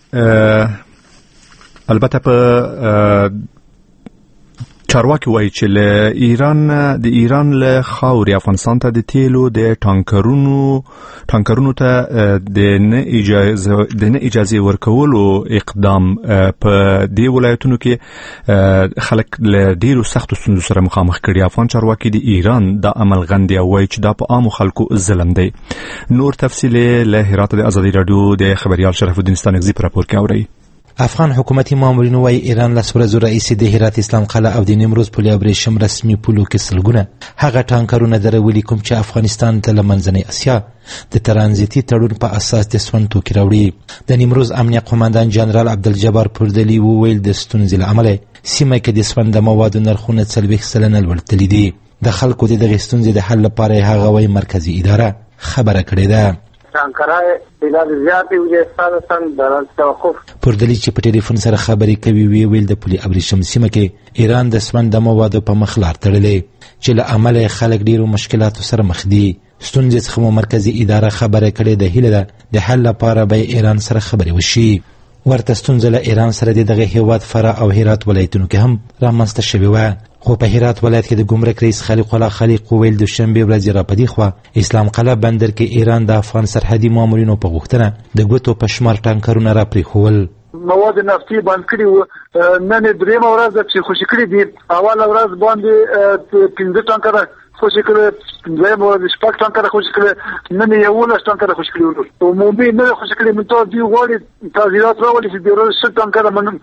البته په چارواکي وایي چې د ایران له خاورې افغانستان ته د تیلو د ټانکرونو ته د نه اجازه ورکولو اقدام په دې ولایتونو کې خلک له ډیرو سختو ستونزو سره مخامخ کړي. افغان چارواکي د ایران د عمل غندي او وایي چې دا په عامو خلکو ظلم دی. نور تفصیل له هرات د ازادي راډیو د خبریال شرف الدین ستانکزي په راپور کې اورئ. افغان حکومتي مامورین وايي ایران له ورځو راهیسې د هرات اسلام قلعه او د نیمروز پل ابریشم رسمي پولو کې سلګونه هغه ټانکرونه درولي کوم چې افغانستان ته له منځنۍ اسیا د ترانزیتي تړون په اساس د سون توکي راوړي. د نیمروز امنیه قومندان جنرال عبدالجبار پردلی وویل د ستونزې له امله سیمه کې د سون د موادو نرخونه 40 سلنه لوړتلي دي. د خلکو د دغې ستونزې د حل لپاره هغه وايي مرکزي اداره خبره کړې ده. ټانکرای بلاد زیاتې وجهستان د توقف پردلی چې په ټلیفون سره خبرې کوي ویل د پل ابریشم سیمه کې ایران د سون د موادو په مخ لار تړلې چې له امله خلک ډیرو مشکلاتو سره مخ دي. ستونزې څخه مرکزي اداره خبره کړې ده هیله ده د حل لپاره به ایران سره خبرې وشي. ورته ستونزه له ایران سره دغه هیواد فرع او هرات ولایتونو کې هم رامنځته شوې وه. خو په هرات ولایت کې د ګمرک رئیس خالق الله خلیق ویل د شنبې ورځې راپدې خوا اسلام قلعه بندر کې ایران د افغان سرحدي مامورینو په غوښتنه د ګوتو په شمار ټانکرونه را پرېښول. مواد نفتي بند کړي وو. نن درېیمه ورځ ده چې خوشي کړي دي. اوله ورځ باندې 15 ټانکره خوشي کړي، دویمه ورځ 6 ټانکره خوشي کړي، نن 11 ټانکره خوشي کړي. عمومي نه خوشي کړي. من ته دی غواړي تعزیرات راولي چې د ورځې 6 ټانکره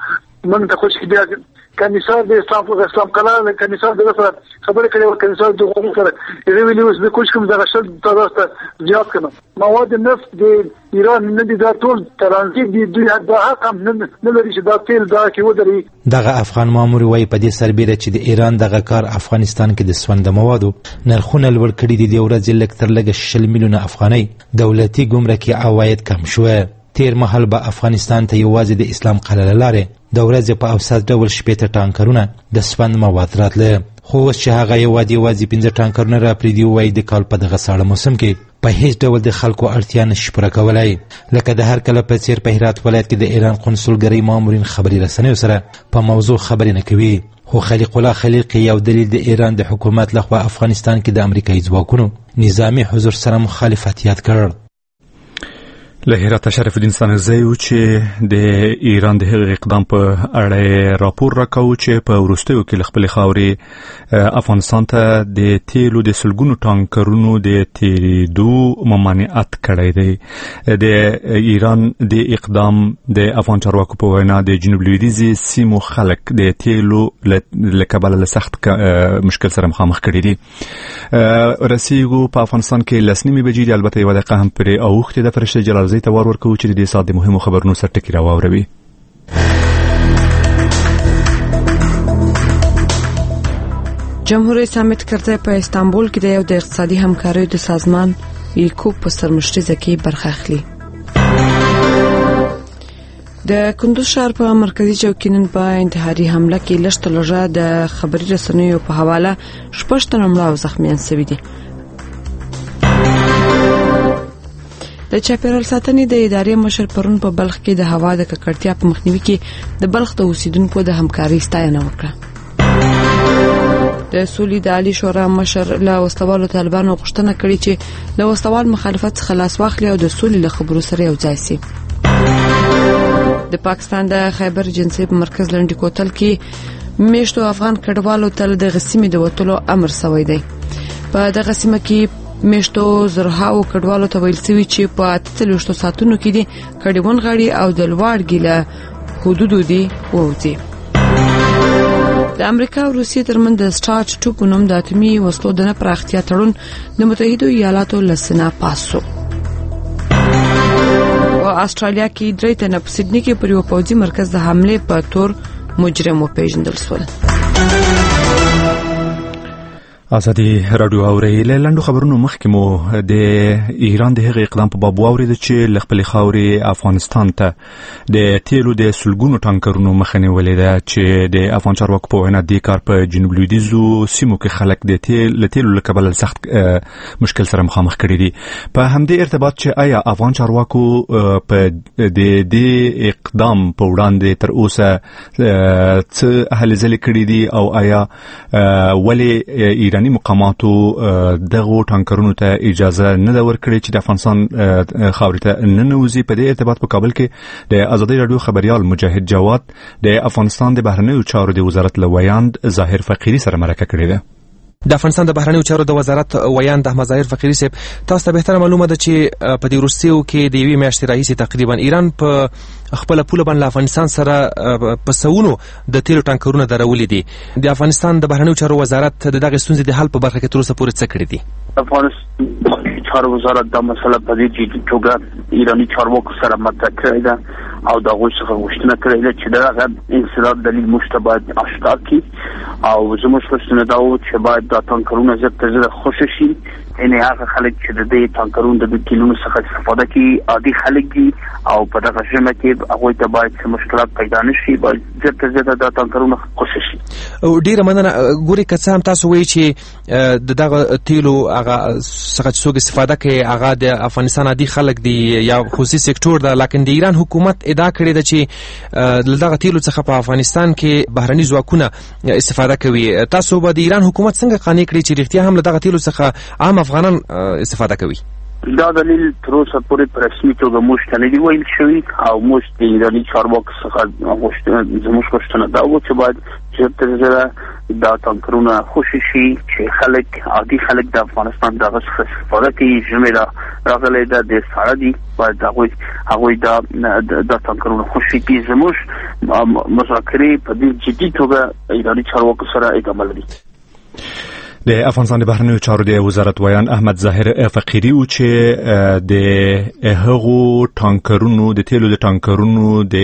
من ته خوش بیا کمیسار د اسلام کلام کمیسار د سره خبرې کړې او کمیسار د غوښتنې سره یې ویلي اوس د کوم دغه شل تاسو زیات کړم مواد نفت د ایران نه دي دا ټول ترانزیت دي دوی دا حق هم نه لري چې دا تیل دا کې ودري. دغه افغان مامور وایي په دې سربېره چې د ایران دغه کار افغانستان کې د سونده موادو نرخونه لوړ کړي دي د ورځې لږ تر لږه 6 میلیونه افغانۍ دولتي ګمرکي عواید کم شوه. تیر مهال به افغانستان ته یوازې د اسلام قلعه لاره د ورځې په اوسط ډول 18 ټانکرونه د سپند مواد راتله، خو اوس چې هغه یوازې 15 ټانکرونه راپرېږدي وایي د کال په دغه ساړه موسم کې په هیڅ ډول د خلکو اړتیا نشي پوره کولی. لکه د هر کله په څیر په هرات ولایت کې د ایران قونسلګرۍ مامورین خبري رسنیو سره په موضوع خبرې نه کوي، خو خلیق الله خلیقي یو دلیل د ایران د حکومت لخوا افغانستان کې د امریکایي ځواکونو نظامی حضور سره مخالفت یاد کړ. له هرات شرف الدین سانزی و چې د ایران د هغه اقدام په اړه راپور راکاو چې په وروستیو کې خپل خاوري افغانستان ته د تیلو د سلګونو ټانکرونو د تیریدو ممانعت کړی دی. د ایران د اقدام د افغان چارواکو په وینا د جنوب لویدیځي سیمو خلک د تیلو له کبله له سخت مشکل سره مخامخ کړي دي. رسیدو په افغانستان کې لسنیمه بجې د البته یو دقیقه هم پرې اوخته د فرشته جلال ته ور ورکو چې د دې سات د مهمو خبرونو سرټکی راووروي. جمهوریت سمیت کرزی په استانبول کې د یو د اقتصادي همکاریو د سازمان ایکو په سرمشريزه کې برخه اخلي. د کندوز ښار په مرکزی چوکۍ نن په انتحاري حمله کې لږ لږه د خبري رسنیو په حواله 6 تنه مړه او زخمیان شوي دي. د چاپیریال ساتنې د ادارې مشر پرون په بلخ کې د هوا د ککړتیا په مخنیوي کې د بلخ د اوسیدونکو د همکارۍ ستاینه وکړه. د سولې د عالی شورا مشر له وسلوالو طالبانو غوښتنه کړې چې د وسلوال مخالفت څخه لاس واخلي او د سولې له خبرو سره یو ځای شي. د پاکستان د خیبر جنسي په مرکز لنډی کوتل کې میشتو افغان کډوالو ته د غسیمې د وټلو امر شوی دی. په دغه سیمه کې میشتو زرهاو کډوالو ته ویل شوی چې په 48 ساعتونو کې دي کډوان غاړي او د لوړګي له حدودو دي ووځي. د امریکا او روسیې ترمنځ د سټارټ 2 په نوم د اتمی وسلو د نه پراختیا تړون د متحده ایالاتو لسنه پاسو. او استرالیا کې درې تنه په سیدنی کې پر یو پوځي مرکز د حمله په تور مجرم وپیژندل شول. ازادي رادیو اوري لاندو خبرونو مخکې مو د ایران د هغه اقدام په باب واورید چې خپل خاوري افغانستان ته د تیلو د سلګونو ټانکرونو مخنه ولیده چې د افغان چارواکو په وینا د کار په جنوب لویدیځو سیمو کې خلک د تیلو لکبل سخت مشکل سره مخامخ کړي دي. په همدې ارتباط چې آیا افغان چارواکو په د اقدام په وړاندې تر اوسه څه هلې ځلې کړي دي او آیا ولې ایرانی مقاماتو دغه ټانکرونو ته اجازه نه ورکړي چې د افغانستان خاورې ته ننوځي. په دې ارتباط په کابل کې د ازادي رادیو خبريال مجاهد جواد د افغانستان د بهرنیو چارو د وزارت لویاند ظاهر فقيري سره مرکه کړې ده. د افغانستان د بهرنیو چارو د وزارت ویاند احمد ظاهر فقيري صاحب تاسو ته بهتره معلومه ده چې په دې روسیو کې د یوې میاشتې راهیسې تقریبا ایران په خپل پوله باندې افغانستان سره په سونو د تیلو ټانکرونه درولې دي. د افغانستان د بهرنیو چارو وزارت د دغه ستونزې د حل په برخه کې تر اوسه پورې څه کړی دي؟ افغانستان چارو وزارت د مسله په دې توګه ایرانی چارواکو سره مطرح کړې ده او د هغوی څخه غوښتنه کړې ده چې دغه انسداد دلیل موږ ته باید اشکار کړي او زموږ غوښتنه دا و چې باید دا ټانکرونه زر تر زره خوشي شي. یعنې هغه خلک چې د دې ټانکرونو د تیلونو څخه استفاده کوي عادي خلک دي او په دغه ژمه کې هغوی ته باید څه مشکلات پیدا نه شي، باید زر تر زره دا ټانکرونه خوشي شي. ډېره مننه. ګورې که څه هم تاسو وایي چې د دغه تیلو هغه څخه چې څوک استفاده کوي هغه د افغانستان عادي خلک دي یا خصوصي سکتور ده، لیکن د ایران حکومت ادعا کړې ده چې له دغه تیلو څخه په افغانستان کې بهرني ځواکونه استفاده کوي. تاسو به د ایران حکومت څنګه قانع کړئ چې رښتیا هم له دغه تیلو څخه عام افغانان استفاده کوي؟ دا دلیل تر اوسه پورې په رسمي توګه موږ ته نه دی ویل شوی او موږ د ایراني چارواکو څخه زموږ غوښتنه دا وه چې باید ژر تر ژره دا تانکرونه خوشي شي چې عادي خلک د افغانستان دغه څخه استفاده کوي. ژمي راغلی ده، ډېر ساړه دي، باید هغوی دا تانکرونه خوشي کړي. زموږ مذاکرې په ډېر جدي توګه ایراني چارواکو سره ادامه لري. د افغانستان د بهرنیو چارو د وزارت ویان احمد ظاهر فقیری و چې د هغو ټانکرونو د تیلو د ټانکرونو د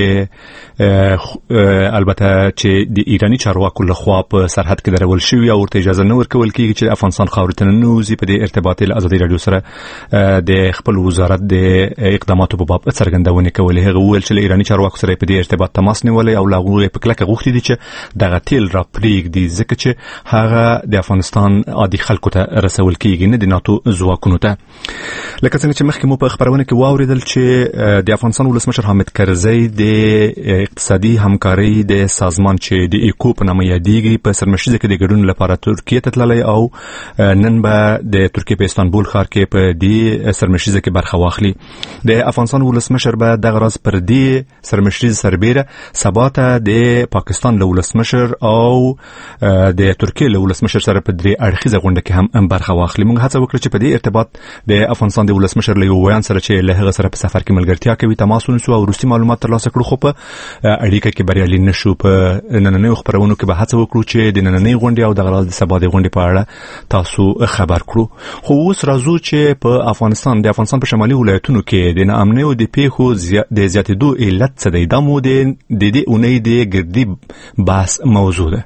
البته چې د ایرانی چارواکو لخوا په سرحد کې درول شوی او ورته اجازه نه ورکول کیږي چې افغانستان خاورې ته ننوځي. په دې ارتباط له ازادي رادیو سره د خپل وزارت د اقداماتو په باب څرګندونه کولې. هغه ویل چې ایرانی چارواکو سره په دې ارتباط تماس نیولې او لاغوی په کلکه غوښتي دي چې دغه تیل را پریږدي ځکه چې هغه د افغانستان عادي خلکو ته رسول کیږي نه د ناتو ځواکونو ته. لکه څنګه چې مخکې مو په خبرونه کې واوریدل چې د افغانستان ولسمشر حامد کرزی د اقتصادي همکارۍ د سازمان چې د ایکو په نامه یادېږي په سرمشریزه کې د ګډون لپاره ترکیه ته تللی او نن به د ترکیه په استانبول ښار کې په دې سرمشریزه کې برخه واخلي. د افغانستان ولسمشر به دغه ورځ پر دې سرمشریزه سربیره سبا ته د پاکستان له ولسمشر او د ترکیه له ولسمشر سره په درې اړخیزه غونډه کې هم برخه واخلي. موږ هڅه وکړه چې په دې ارتباط د افغانستان د ولسمشر له ویان سره چې له هغه سره په سفر کې ملګرتیا کوي تماس ونیسو او وروستي معلومات ترلاسه کړو، خو په اړیکه کې بریالي نشو. په نننۍ خبرونو کې به هڅه وکړو چې د نننۍ غونډې او د غراز د سبا د غونډې په اړه تاسو خبر کړو. خو اوس راځو چې په افغانستان په شمالي ولایتونو کې د ناامنۍ او د پیښو د زیاتېدو علت څه دی؟ دا مو د دې اونۍ د ګردي بحث موضوع ده.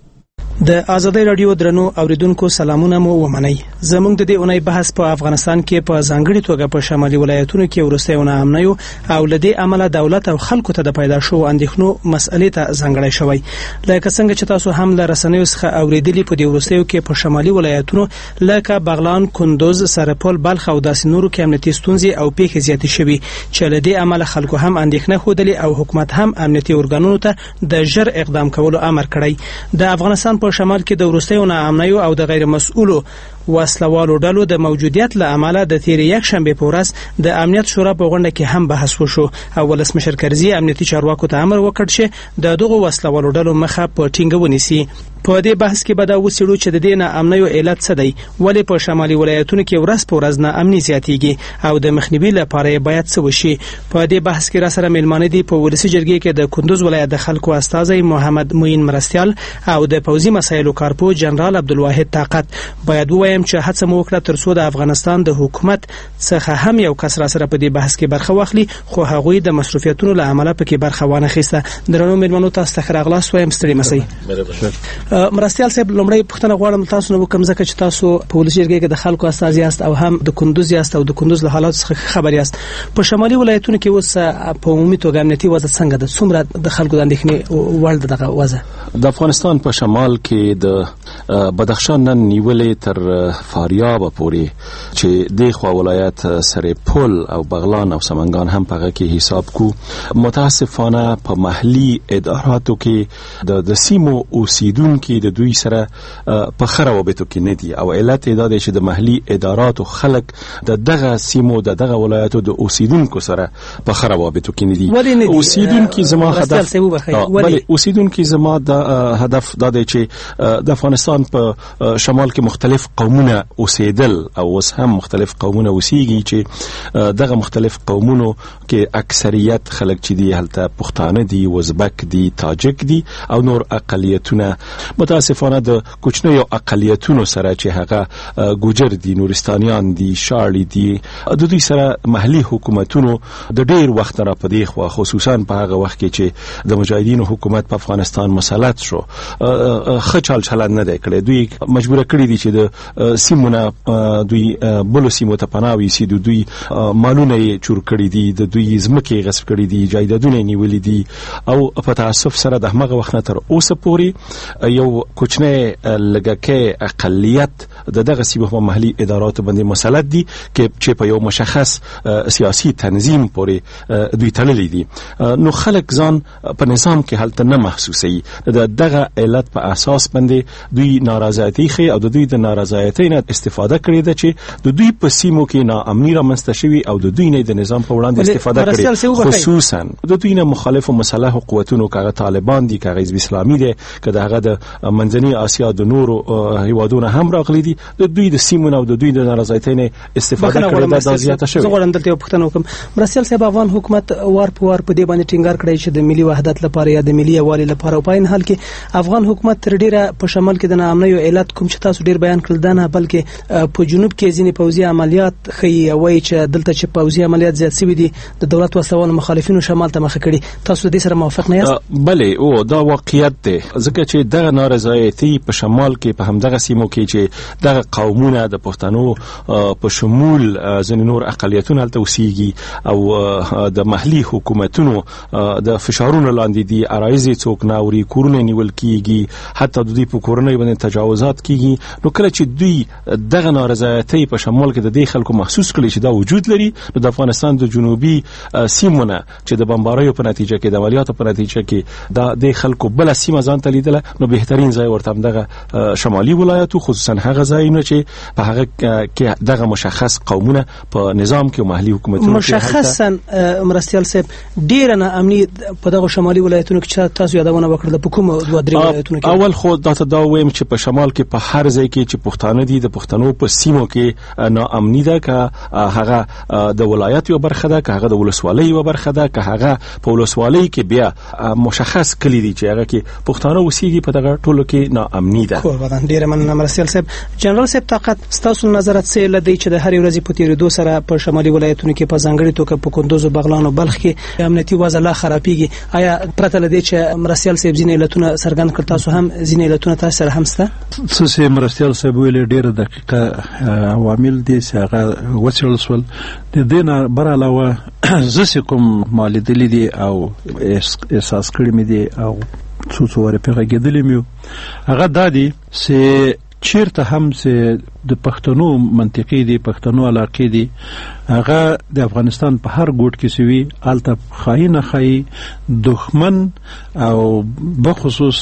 د آزادۍ رادیو درنو اوریدونکو سلامونه مو ومنئ. زموږ د دې اونۍ بحث په افغانستان کې په ځانګړي توګه په شمالي ولایتونو کې وروستیو ناامنیو او لدې عمله دولت او خلکو ته د پیدا شو اندېښنو مسئلې ته ځانګړی شوی. لکه څنګه چې تاسو هم له رسنیو څخه اوریدلی په دې وروستیو کې په شمالي ولایتونو لکه بغلان، کندوز، سرپل، بلخ او داسې نورو کې امنیتي ستونزې او پیښې زیاتې شوي چې لدې عمله خلکو هم اندېښنه ښودلې او حکومت هم امنیتي ارګانونو ته د ژر اقدام کولو امر کړی. د افغانستان په شمال کې د وروستیو ناامنیو او د غیر مسؤلو وسلوالو ډلو د موجودیت له امله د تیر یک شنبه په ورځ د امنیت شورا په غونډه کې هم بحث وشو او ولسمشر کرزي امنیتي چارواکو ته امر وکړ چې د دغه وسلوالو ډلو مخه په ټینګه ونیسي. په دې بحث کې به دا وسیړو چې د دې ناامنیو علت څه دی، ولې په شمالي ولایتونو کې ورځ په ورځ ناامني زیاتېږي او د مخنیوي لپاره باید څه وشي. په دې بحث کې را سره مېلمانه دي په ولسي جرګې کې د کندوز ولایت د خلکو استازی محمد معین مرستیال او د پوځي مسایلو کارپو جنرال عبدالواحد طاقت. باید ووایم چې هڅه مو وکړه ترڅو د افغانستان د حکومت څخه هم یو کس را سره په دې بحث کې برخه واخلي، خو هغوی د مصروفیتونو له امله پکې برخه وانه خیسته. درنو مېلمنو تاسو ته راغلاست وایم ستړي مسئ. مرستیال صاحب لومړی پوښتنه غواړم تاسو نو کوم ځکه چې تاسو په ولسي جرګې کې د خلکو استاذ یاست او هم د کندوز یاست او د کندوز له حالات څخه خبر یاست. په شمالي ولایتونو کې اوس په عمومي توګه امنیتي وضع څنګه ده؟ څومره د خلکو د اندېښنې وړ دغه وضع؟ د افغانستان په شمال کې د بدخشان نن نیولې تر فاریاب پورې چې د خوا ولایت سرپل او بغلان او سمنګان هم په کې حساب کو، متاسفانه په محلي اداراتو کې د سیمو اوسیدونکو د دوی سره په خرابېتو کې نه دي او علت دا دی چې د محلي اداراتو خلک د دغه سیمو د دغه ولایتو د اوسیدونکو سره په خرابېتو کې نه دي. اوسیدونکو زما هدف اوسیدونکو زما د هدف دا دی چې د افغانستان په شمال کې مختلف قومونه اوسېدل او اوس هم مختلف قومونه اوسېږي چې دغه مختلف قومونو کې اکثریت خلک چې دي هلته پښتانه دي، وزبک دي، تاجک دي او نور اقلیتونه. متاسفانه د کوچنیو اقلیتونو سره چې هغه ګوجر دي، نورستانیان دي، شاړي دي، د دوی سره محلي حکومتونو د ډیر وخت را پدې خو خصوصا په هغه وخت کې چې د مجاهدینو حکومت په افغانستان مسلط شو خچال چلند نه دی کړی. دوی مجبور کړی دي چې د سیمونه دوی بلو سیمو ته پناه ویسي، دوی مالونه چور کړی دي، د دوی ځمکې غصب کړی دي، جایدادونه نیولې دي او په تاسف سره د هغه وخت نه تر اوسه پورې یو کوچنی لږکه اقلیت دغه سیمو په محلي اداراتو باندې مسلط دي چې په یو مشخص سیاسي تنظیم پورې دوی تړلي دي. نو خلک ځان په نظام کې حالت نه محسوسي. دغه علت په اساس باندې دوی ناراضیت خي او د دوی د ناراضیت نارضایتۍ نه استفاده کړې ده چې د دوی په سیمو کې ناامني رامنځته شوي او د دوی نه د نظام په وړاندې استفاده کړې، خصوصا د دوی نه مخالف مسلح قوتونو کاغه طالبان دي کاغه حزب اسلامي دي کله هغه د منځنۍ آسیا د نورو هیوادونو هم راغلي دي د دوی د سیمو او د دوی د نارضایتۍ نه استفاده کړې ده زیاته شوې. زه غواړم دلته پوښتنه وکړم مرسل صاحب افغان حکومت وار په وار په دې باندې ټینګار کړی چې د ملي وحدت لپاره یا د ملي یووالي لپاره او په عین حال کې افغان حکومت تر ډیره په شمال کې د ناامنۍ علت کوم چې تاسو ډیر بیان کړل دا نه بلکې په جنوب کې ځینې پوځي عملیات خي وایي چې دلته چې پوځي عملیات زیات شوي دي د دولت وسلوال مخالفینو شمال ته مخه کړي، تاسو د دې سره موافق نه یاست؟ بله او دا واقعیت دی ځکه چې دغه نارضایتي په شمال کې په همدغه سیمو کې چې دغه قومونه د پښتنو په شمول ځینې نور اقلیتونه هلته اوسېږي او د محلي حکومتونو د فشارونو لاندې دي، عرایض څوک نه اوري، کورونه نیول کیږي، حتی د دوی په کورنۍ باندې تجاوزات کیږي. نو کله چې دوی دغه نارضایتي په شمال کې د دې خلکو محسوس کړي چې دا وجود لري، نو د افغانستان د جنوبي سیمونه چې د بمباریو په نتیجه کې د عملیاتو په نتیجه کې د خلکو بل سیمه ځان ته لیدله، نو بهترین ځای ورته دغه شمالي ولایتو خصوصا هغه ځایونه چې په هغه کې دغه مشخص قومونه په نظام کې محلي حکومتونو مشخصا مرستيال صاحب ډیر نه امني په دغه شمالي ولایتونو کې تاسو یادونه وکړه په کوم دوه درې ولایتونو کې؟ اول خو دا ته وایم چې په شمال کې په هر ځای کې چې پښتانه دي د پښتنو په سیمو کې ناامني ده که هغه د ولایت یو برخه ده که هغه د ولسوالۍ یو برخه ده که هغه په ولسوالۍ کې بیا مشخص کلی دي چې هغه کې پښتانه اوسېږي په دغه ټولو کې ناامني ده. قربان ډیر مننه مرستيال صاحب. جنرال صاحب طاقت ستاسو نظر څه لدی چې د هر ورځې په تیریدو سره په شمالي ولایتونو کې په ځانګړي توګه په کندوز او بغلان او بلخ کې امنیتي وضع لا خرابېږي، آیا پرته لدی چې مرستيال صاحب ځینې علتونه څرګند کړ تاسو هم ځینې علتونه تاسو سره هم سته؟ څه مرستيال صاحب ویل ډیر دقیقه عوامل دي چې هغه وڅېړل شول. د دې نه بر علاوه زه کوم مالیدلې دي او احساس کړی مې دي او څو ورې پیغېدلې مې هغه دادي چې چیرته هم چې د پښتنو منطقې دي پښتنو علاقې دي هغه د افغانستان په هر ګوټ کې سوي الته خاينه خای دښمن او بخصوص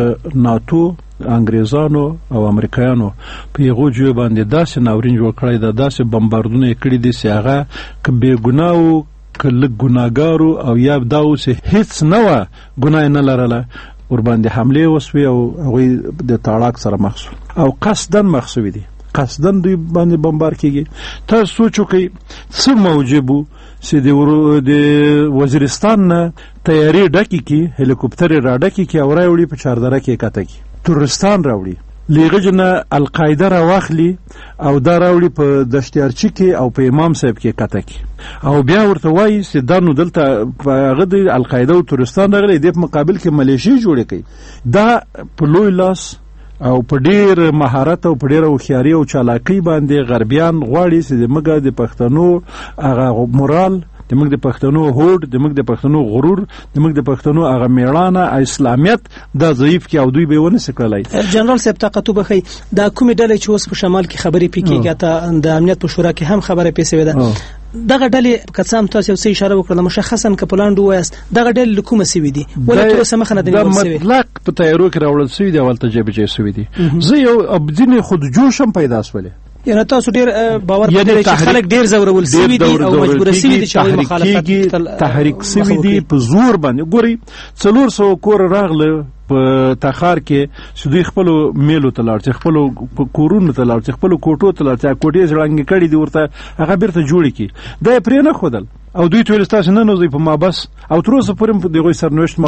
ناتو انګريزانو او امریکایانو په یو جو باندې داسې ناورین جوړ کړی دا داسې بمباردونه کړی دي چې هغه کبه ګناو کله ګناګارو او یا داو چې هیڅ نه و ګناه نه لرله ور باندې حمله وسوي او هغه د تاړاک سره مخ او قصدن مخسوي دي قصدن دوی باندې بمبار کیږي. تاسو سوچو کوي څه موجبو چې د وزیرستان نه تیاری ډکی کی هلیکوپټر را ډکی کی او راوړي په چاردره کې کته کی تورستان راوړي لیغجنه القاعده را واخلي او دا راوړي په دشتیارچی کې او په امام صاحب کې کته کی او بیا ورته وایي چې دا نو دلته هغه د القاعده او تورستان راغلي د مقابل کې ملیشي جوړ کړي. دا په لوی لاس او په ډیر مهارت او په ډیر هوښیاري او چالاکي باندې غربیان غواړي چې د مګه د پښتنو هغه مورال د موږ د پښتنو هوډ د موږ د پښتنو غرور د موږ د پښتنو هغه میړانه اسلامیت دا ضعیف کې او دوی به ونه سکلای. جنرال صاحب طاقت وبخي دا کومې ډلې چې اوس په شمال کې خبرې پکېږي ته د امنیت په شورا کې هم خبره پیښه ده دغه ډلې کڅام تاسو یو څه اشاره وکړه مشخصا کپلاند وایست دغه ډلې کومه سوي دي ولې تر اوسه مخ نه دي سوي مطلق په تیارو کې راوړل سوي دي ولته جبجه سوي دي زه یو ابدین خود جوشم پیدا سولې یعنی تاسو ډیر باور لرئ چې خلک ډیر زورول سوي دي او مجبور سوي دي چې مخالفت تحریک سوي دي په زور باندې ګوري 400 کور راغله په تخار کې سودی خپل میلو تلارته خپل کورونو تلارته خپل کوټو تلارته کوټې ځړنګ کړي دي ورته هغه بیرته جوړ کی دا پرې نه خودل او دوی ټول تاسو نه نوځي په ما بس او تر اوسه پرې دغه سرنوشت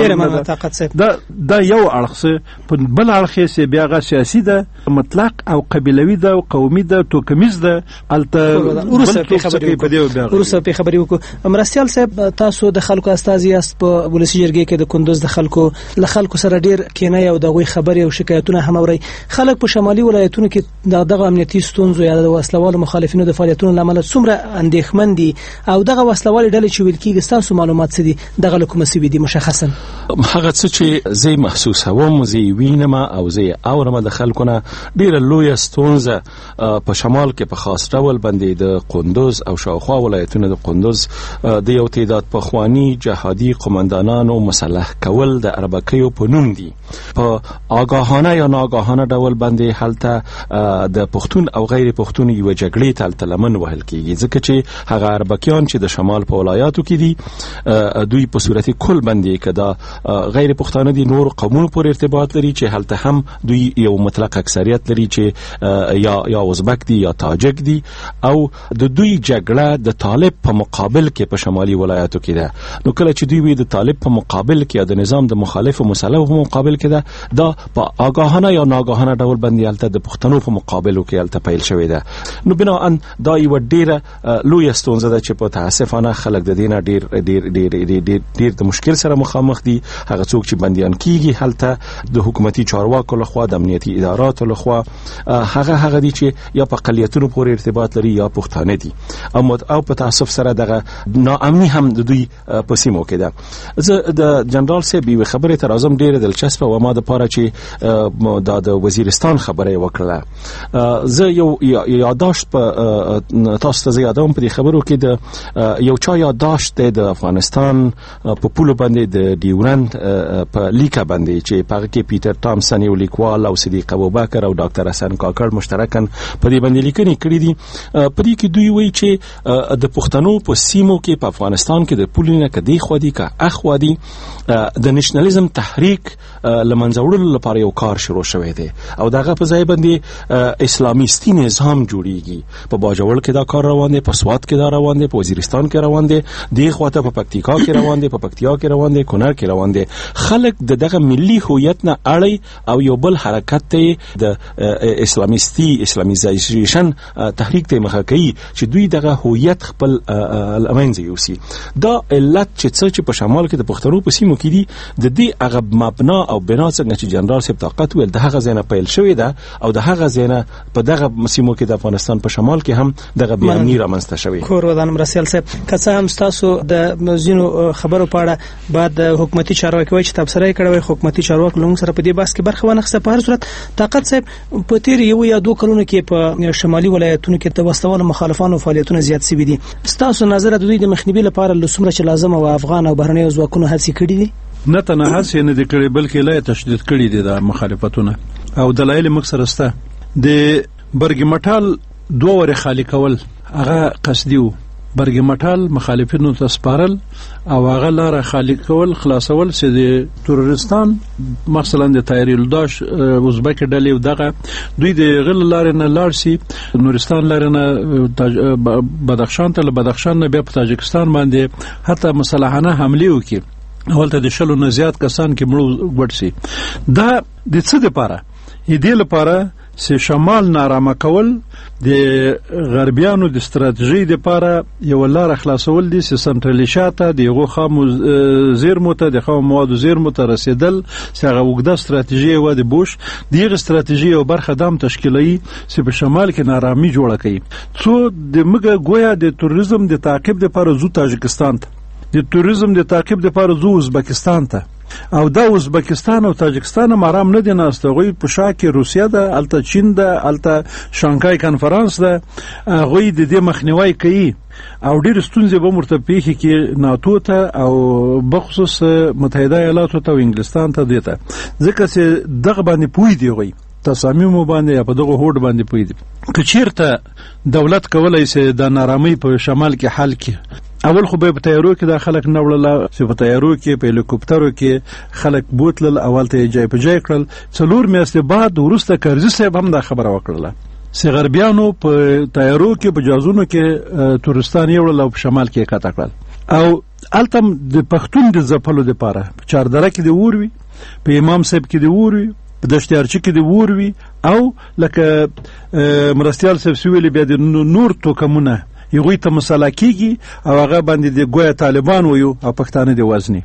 ما دا یو اړخه په بل اړخه سي بیا غا سیاسي ده مطلق او قبيلوي ده او قومي ده توکمیز ده الته ورسره په خبري وکړو مرستيال صاحب تاسو د خلکو استازي است په ولسی جرګې کې د کندوز د خلکو سره ډیر کینه او دغه خبري او شکایتونه هم اوري خلک په شمالي ولایتونو کې دغه امنیتي ستونزو یا د وسلوالو مخالفینو د فعالیتونو لامل څومره اندېښمن دي او دغه وسلوال ناوړه ډلې چې ویل کېږي ستاسو معلومات څه دي دغه کومه سوي دي مشخصا هغه څه چې زه محسوسوم زه وینم او زه اورم د خلکو نه ډیره لویه ستونزه په شمال کې په خاص ډول باندې د قندوز او شاوخوا ولایتونو د قندوز د یو تعداد پخوانی جهادي قومندانانو مسلح کول د اربکیو په نوم دي په آگاهانه یا ناآگاهانه ډول باندې هلته د پښتون او غیر پښتون یو جګړې ته لمن وهل کیږي ځکه چې هغه اربکیان چې د شمال په ولایاتو کې دي دوی په صورت کل باندې کدا غیر پښتانه دي نور قومونو پورې ارتباط لري چې هلته هم دوی یو مطلق اکثریت لري چې یا ازبک دي یا تاجک دي او د دوی جګړه د طالب په مقابل کې په شمالي ولایاتو کې ده نو کله چې دوی د طالب په مقابل کې د نظام د مخالف او مسلح په مقابل کې ده دا په آگاهانه یا ناآگاهانه ډول باندې هلته د پښتنو په مقابل کې هلته پیل شوی ده نو بناء دا یو ډیره لویه ستونزه ده چې په تاسفانه خلک د دینه ډیر د مشکل سره مخامخ دي هغه څوک چې بنديان کیږي هلته د حکومتي چارواکو لخوا د امنیتي اداراتو لخوا هغه دي چې یا په اقلیتونو پورې ارتباط لري یا پښتانه دي او په تاسف سره دغه ناامني هم د دوی په سیمو کې ده زه د جنرال صاحب یو خبره تر اعظم ډیره دلچسپه و ما د پاره چې د وزیرستان خبره وکړه زه یو یادداشت په تاسو ته یادوم په خبرو کې د یو چا یادداشت د افغانستان په پولو باندې د ډیورند په لیکه باندې چې په کې پیټر تامسن یو لیکوال او صدیق ابوبکر او ډاکټر حسن کاکړ مشترکاً په دې باندې لیکنې کړې دي په دې کې دوی وایي چې د پښتنو په سیمو کې په افغانستان کې د پولو نه کدي خو دي که اخوا دي د نېشنلزم تحریک لمنځه وړلو لپاره یو کار شروع شوی دی او دغه په ځای باندې اسلامیستي نظام جوړیږي په باجوړ کې دا کار روان دی په سوات کې دا روان دی په وزیرستان کې روان دی د خواته په پکتیکا کې روان دی په پکتیا کې روان دی کونړ کې روان دی خلک دغه ملي هویت نه اړي او یو بل حرکت ته د اسلامیزیشن تحریک ته مخه کوي چې دوی دغه هویت خپل الامنځ یوسي دا علت چې په شمال کې د پښتنو په سیمو کې دي د دې هغه مبنا او بنا څنګه چې جنرال صاحب طاقت ویل دغه ځنه پیل شوی ده او دغه ځنه په دغه سیمو کې د افغانستان په شمال کې هم دغه بیانیه رامنځته شوی کور ودان مرسل صاحب که هم تاسو د موزینو خبرو په اړه بعد حکومتي چارواکي وایي چې تبصره کړوي حکومتي چارواکي لوم سره په دې بحث کې برخه ونخسه په هر صورت طاقت صاحب په تیر یو یا دوه کلونو کې په شمالي ولایتونو کې د وسوال مخالفانو فعالیتونه زیات شوي دي تاسو نظر د دوی د مخنیوي لپاره لسمره چې لازم او افغان او بهرنیو ځواکونو هڅې کړې دي نه تنها هڅې نه دي کړې بلکې لا تشدید کړي دي د مخالفتونه او دلایل مکسر استه د برګمټال دوه ور خالی کول هغه قصدي وو برګمټال مخالفینو ته سپارل او هغه لار خالی کول خلاصول چې د تورستان مثلا د تایریلداش ازبک ډلې دغه دوی د غل لار نه لاړ شي نورستان لار نه بدخشان ته بدخشان نه بیا په تاجکستان باندې حتی مسلحانه حمله وکړي اولته د شلو نه زیات کسان کې مړو ګډ شي دا د څه لپاره دې لپاره چې شمال نارامه کول د غربیانو د استراتیژي لپاره یو لار خلاصول دي چې سنټرلیشاته دغه خامو زیرمو ته د خامو موادو زیرمو ته رسیدل چې هغه وګړه استراتیژي و د بوش دغه استراتیژي او برخه دام تشکیلي چې په شمال کې نارامي جوړه کړي څو د مګه گویا د توریزم د تعقیب لپاره زو تاجکستان ته د توریزم د تعقیب لپاره زو ازبکستان ته او دا ازبکستان او تاجکستان مرام نه دي ناسته غوي په شاکه روسیا ده الته چین ده الته شانګهای کانفرنس ده غوي د دې مخنیوي کوي او ډیر ستونزې به مرتبه کې ناتو ته او بخصوص متحده ایالاتو ته او انګلستان ته دیته ځکه چې دغه باندې پوي دی غوي تصامیم باندې په دغه هوډ باندې پوي دی کچیرته دولت کولای شي د نارامي په شمال کې حل کړي اول خو به په تیارو کې د خلک نوړل چې په تیارو کې په هلیکوپټرو کې خلک بوتل اول ته جای په جای کړل څلور میاشتې بعد ورسته کرزي صاحب هم دا خبره وکړه چې غربیانو په تیارو کې په جازونو کې تورستان یوړل او په شمال کې کاته کړل او التم د پښتون د زپلو لپاره په چاردره کې د وروي په امام صاحب کې د وروي په دشتیارچی کې د وروي او لکه مرستيال صاحب سویل بیا د نور توکمونه یوه ته مسلکیږي او هغه باندې د ګویا طالبان ویو او پښتانه دی وزنی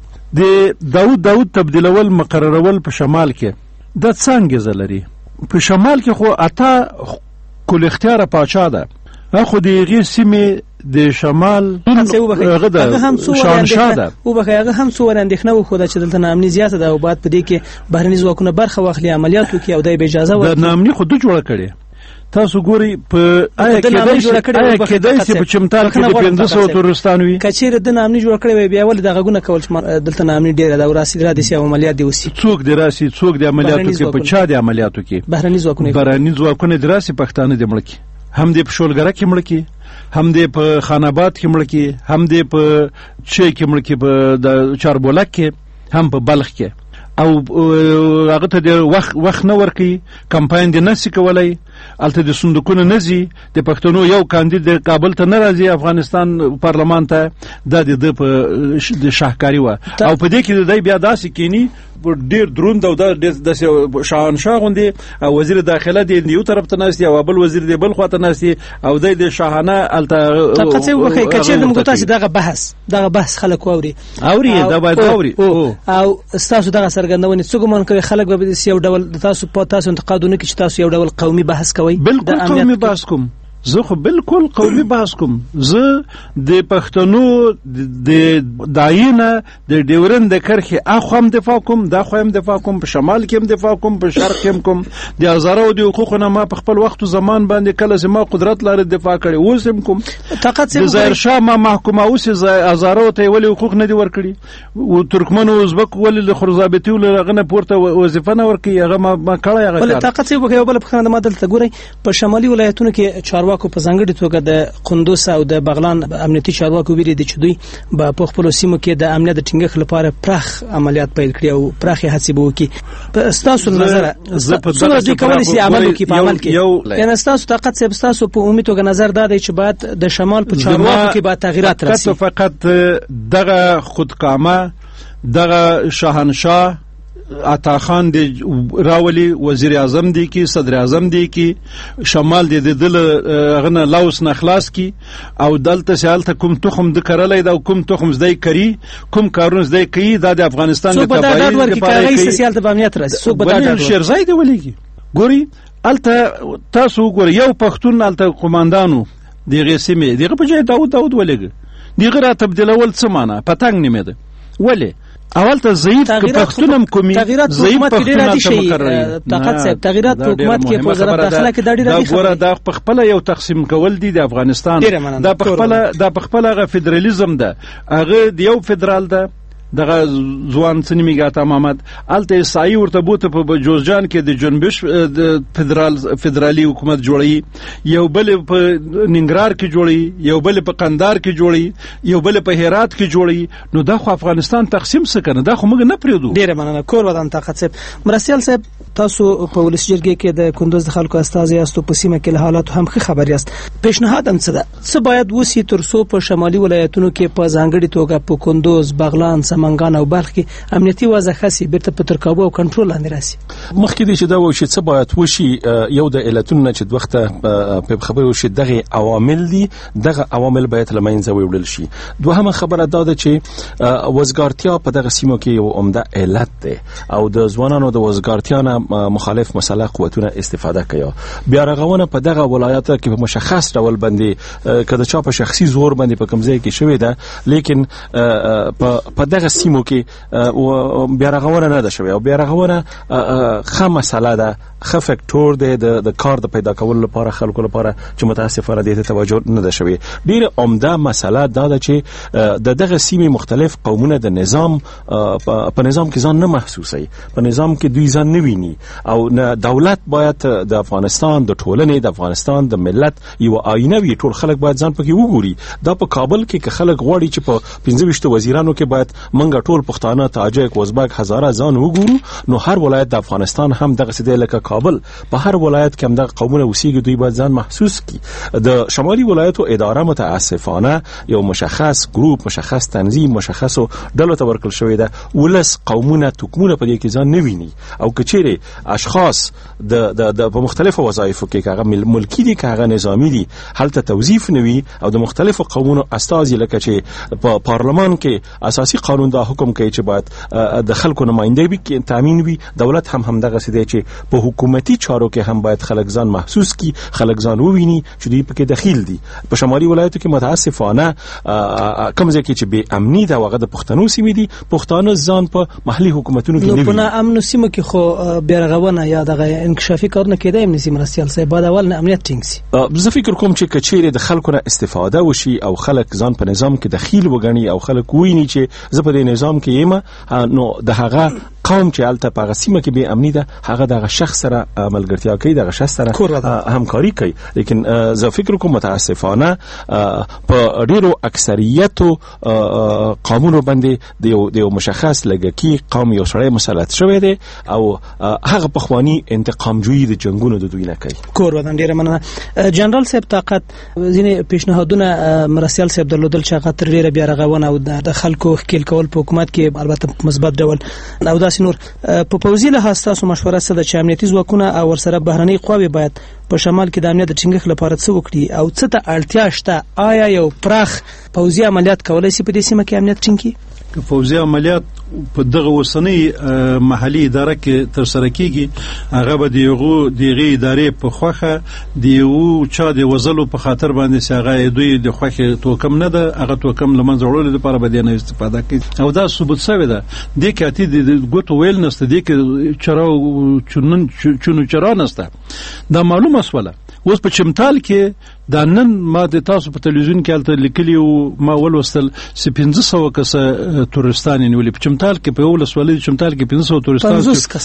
د داود تبدیلول مقررول په شمال کې د څنګه زلري په شمال کې خو اته کل اختیار پاچا ده خو د غیر سیمه د شمال هغه د شاهنشاه ده هغه هم څو اندېښنه وښوده چې دلته ناامني زیاته ده او باید په دې کې بهرني ځواکونه برخه واخلي عملیاتو کې او د اجازه ورکړي. د ناامني خو دوی جوړه کړې. تاسو ګوري په آیا کېدای شي په چمتال کې د 1500 تورستان وي کچېره د ناامني جوړ کړی وي بیا ول د غږونه کول چې دلته ناامني ډیره دا وراسي را دي سي عملیات دی وسی څوک دی راسي څوک د عملیاتو کې په چا د عملیاتو کې بهرني ځواکونه دراسي پښتانه د ملکی هم د پښولګره کې ملکی هم د په خاناباد کې ملکی هم د په چي کې ملکی په د چاربولک کې هم په بلخ کې او هغه ته د وخت نه ورکي کمپاین د نسی کولای الته د صندوقونو نزي د پښتنو یو کاندید د کابل ته ناراضي افغانستان پارلمان ته د شاهکاری و او په دې کې د بیا داسې کینی ډیر دروند او د شاهنشاه غوندي او وزیر داخله دی یو طرف ته ناشتي او بل وزیر دی بل خواته ناشتي او د شاهانه الته طاقت وکړي کچې د موږ تاسو دغه بحث خلک اوري دا باید اوري او تاسو دغه سرګندونې څنګه مونږ کوي خلک به یو ډول تاسو انتقادونه کې چې تاسو یو ډول قومي بحث کوي بالکل قومي بحث کوم زه خو بالکل قومي بحث کوم زه د پښتنو د داینه د ډیورن د کرخي اخوام دفاع کوم دا خویم دفاع کوم په شمال کې هم دفاع کوم په شرق کې هم کوم د هزارو د حقوقونه ما په خپل وخت زمان باندې کله زما قدرت لري دفاع کړي اوس هم کوم طاقت د ظاهر شاه ما محکومه اوس هزارو ته ولې حقوق نه دي ورکړي او ترکمن او ازبک ولې د خرزابتي ولغنه پورته وظیفه نه ورکړي هغه ما کړی هغه بل طاقت یې وکړي بل په خنده ما دلته ګوري په شمالي ولایتونو کې چارواکو په ځانګړي توګه د قندوز او د بغلان امنیتي چارواکو ویلي دي چې دوی په خپل سیمو کې د امنیت د ټینګښت لپاره پراخ عملیات پیل کړي او پراخ هڅې به وکړي. په ستاسو نظر څه دوی کولی شي عمل وکړي په عمل کې یعنی ستاسو طاقت صاحب ستاسو په عمومي توګه نظر دا دی چې باید د شمال په چارواکو کې باید تغییرات راسي فقط دغه خودکامه دغه شاهنشاه عطا خان دی راولي وزیر اعظم دی کی صدر اعظم دی کی شمال دی دل غنه لاوس نه خلاص کی او دلته سالته کوم تخم د کرلې دا کوم تخم زدای کری کوم کارونه زدای کی د افغانستان د تبعیض لپاره کی سیاست په امنیت راځي څوک بدل شیرزای دی ولېږي ګوري الته تاسو ګوري یو پښتون الته قوماندانو دغه سیمه دغه په ځای داود ولېږي دغه را تبدیلول څه معنا پتنګ نیمه ده ولی اول ته ضعیف پښتونم کومي ضعیف پښتون طاقت صاحب تغیرات په حکومت کې په وزارت داخله کې د ډیره غوړه د خپل یو تقسیم کول دي د افغانستان د خپل غ فدرالیزم ده هغه د یو فدرال ده دغه ځوان سنیمیګا محمد الته سایي ورته بوته په جوزجان کې د جنبش د فدرالي حکومت جوړي یو بل په ننګرهار کې جوړي یو بل په قندهار کې جوړي یو بل په هرات کې جوړي نو دا خو افغانستان تقسیم سکنه دا خو موږ نه پریدو ډیره مننه کور ودان طاقت صاحب مرسیال صاحب تاسو په ولسی جرګې کې د کندوز د خلکو استازي یاستو په سیمه کې له حالاتو هم خبر یاست پیشنهاد هم څه ده څه باید وسی تر څو په شمالي ولایتونو کې په ځانګړي توګه په کندوز بغلان سمنګان او بلخ کې امنیتي وضع خاصه بیرته په ترکابو او کنټرول لاندې راسي مخکې دي چې دا وشي څه باید وشي یو د علتونو چې وخته په خبرو وشي دغه عوامل دي دغه عوامل باید لمنځه وړل شي دوهمه خبره دا ده چې وزګارتیا په دغه سیمو کې یو عمده علت ده او د ځوانانو د وزګارتیا مخالف مسله قوتونه استفاده کوي بیا رغونه په دغه ولایتو کې په مشخص ډول باندې کله چې په شخصي زور باندې په کمزې کې شوې ده لیکن په دغه سیمو کې بیا رغونه نه ده شوې او بیا رغونه خه مسله ده خه فکټور ده د کار د پیدا کولو لپاره خلکو لپاره چې متاسفانه دې توجه نه ده شوې ډیره عمده مسله دا ده چې دغه سیمې مختلف قومونه د نظام په نظام کې ځان نه محسوسي په نظام کې دوی ځان نه ویني او دولت باید د افغانستان د ټولنې د افغانستان د ملت یو آینه وي ټول خلک باید ځان پکې وګوري دا په کابل کې خلک غواړي چې په 15 وزیرانو کې باید منګه ټول پښتانه تاجک وزبک هزاره ځان وګورو نو هر ولایت د افغانستان هم دغه سده لکه کابل په هر ولایت کې هم د قومونه وسیږي دوی باید ځان محسوس کړي د شمالي ولایتو اداره متاسفانه یو مشخص ګروپ مشخص تنظیم مشخصو ډلو ته ورکل شوې ده ولس قومونه توکمونه په دې کې ځان نه ویني او کچېره اشخاص د په مختلفو وظایفو کې هغه ملکی دي هغه نظامی دي هلته توظیف نوي او د مختلفو قومونو استازي لکه چې په پارلمان کې اساسي قانون قانون دا حکم کوي چې باید د خلکو نمائندګي وي، تامین وي. دولت هم دغه سده چې په حکومتي چارو کې هم باید خلک ځان محسوس کی، خلک ځان وویني چې دوی پکې دخیل دي. په شمالي ولایتو کې متاسفانه کوم ځای کې چې بې امني ده هغه د پښتنو سیمې دي، پښتانه ځان په محلي حکومتونو کې نه ویني. په ناامنو سیمو کې خو بیرغونه یا دغه انکشافي کارونه کېدای نشي. مرستيال صاحب باید اول نه امنیت ټینګ سي. زه فکر کوم چې کچېره د خلکو نه استفاده وشي او خلک ځان په نظام کې دخیل وګڼي او خلک وویني چې زه په دې نظام کې یم، نو د هغه قوم چې الته په غسیمه کې به امني ده هغه دغه شخص سره ملګرتیا کوي، دغه شخص سره همکاري کوي. لیکن زه فکر کوم متاسفانه په ډیرو اکثریتو قومونو باندې د یو مشخص لګکی قوم یو سره مسلط شوی دی او هغه پخوانی انتقام جوړي د جنگونو د دوی نه کوي. کور ودان ډیره مننه. جنرال صاحب طاقت ځینې پیشنهادونه مرستيال صاحب درلودل چې هغه تر ډیره بیا رغونه او د خلکو خپل کول په حکومت کې البته مثبت ډول او داسې نور. په پوځي لحاظ تاسو مشوره څه ده چې امنیتي ځواکونه او ورسره بهرنۍ قواوې باید په شمال کې د امنیت د ټینګښت لپاره څه وکړي او څه ته اړتیا شته؟ آیا یو پراخ پوځي عملیات کولای شي په دې سیمه کې امنیت ټینګ کړي؟ فوزي عملیات په دغه وسنۍ محلي اداره کې تر سره کیږي، هغه به دغه ادارې په خوخه دیو چا د وزلو په خاطر باندې هغه دوی د خوخه توکم نه ده، هغه توکم لمنځه وړل لپاره به نه استفاده کوي او دا ثبوت شوی ده. د کې اتی د ګوتو ویل نسته، د کې چراو چونو چرا نسته. دا معلومه سواله. اوس په چمتال کې دا نن ما د تاسو په تلویزیون کې الته لیکلی او ما ولوستل 1500 کسه تورستان نیولې په چمتال کې، په ولسوالۍ چمتال کې 500 تورستان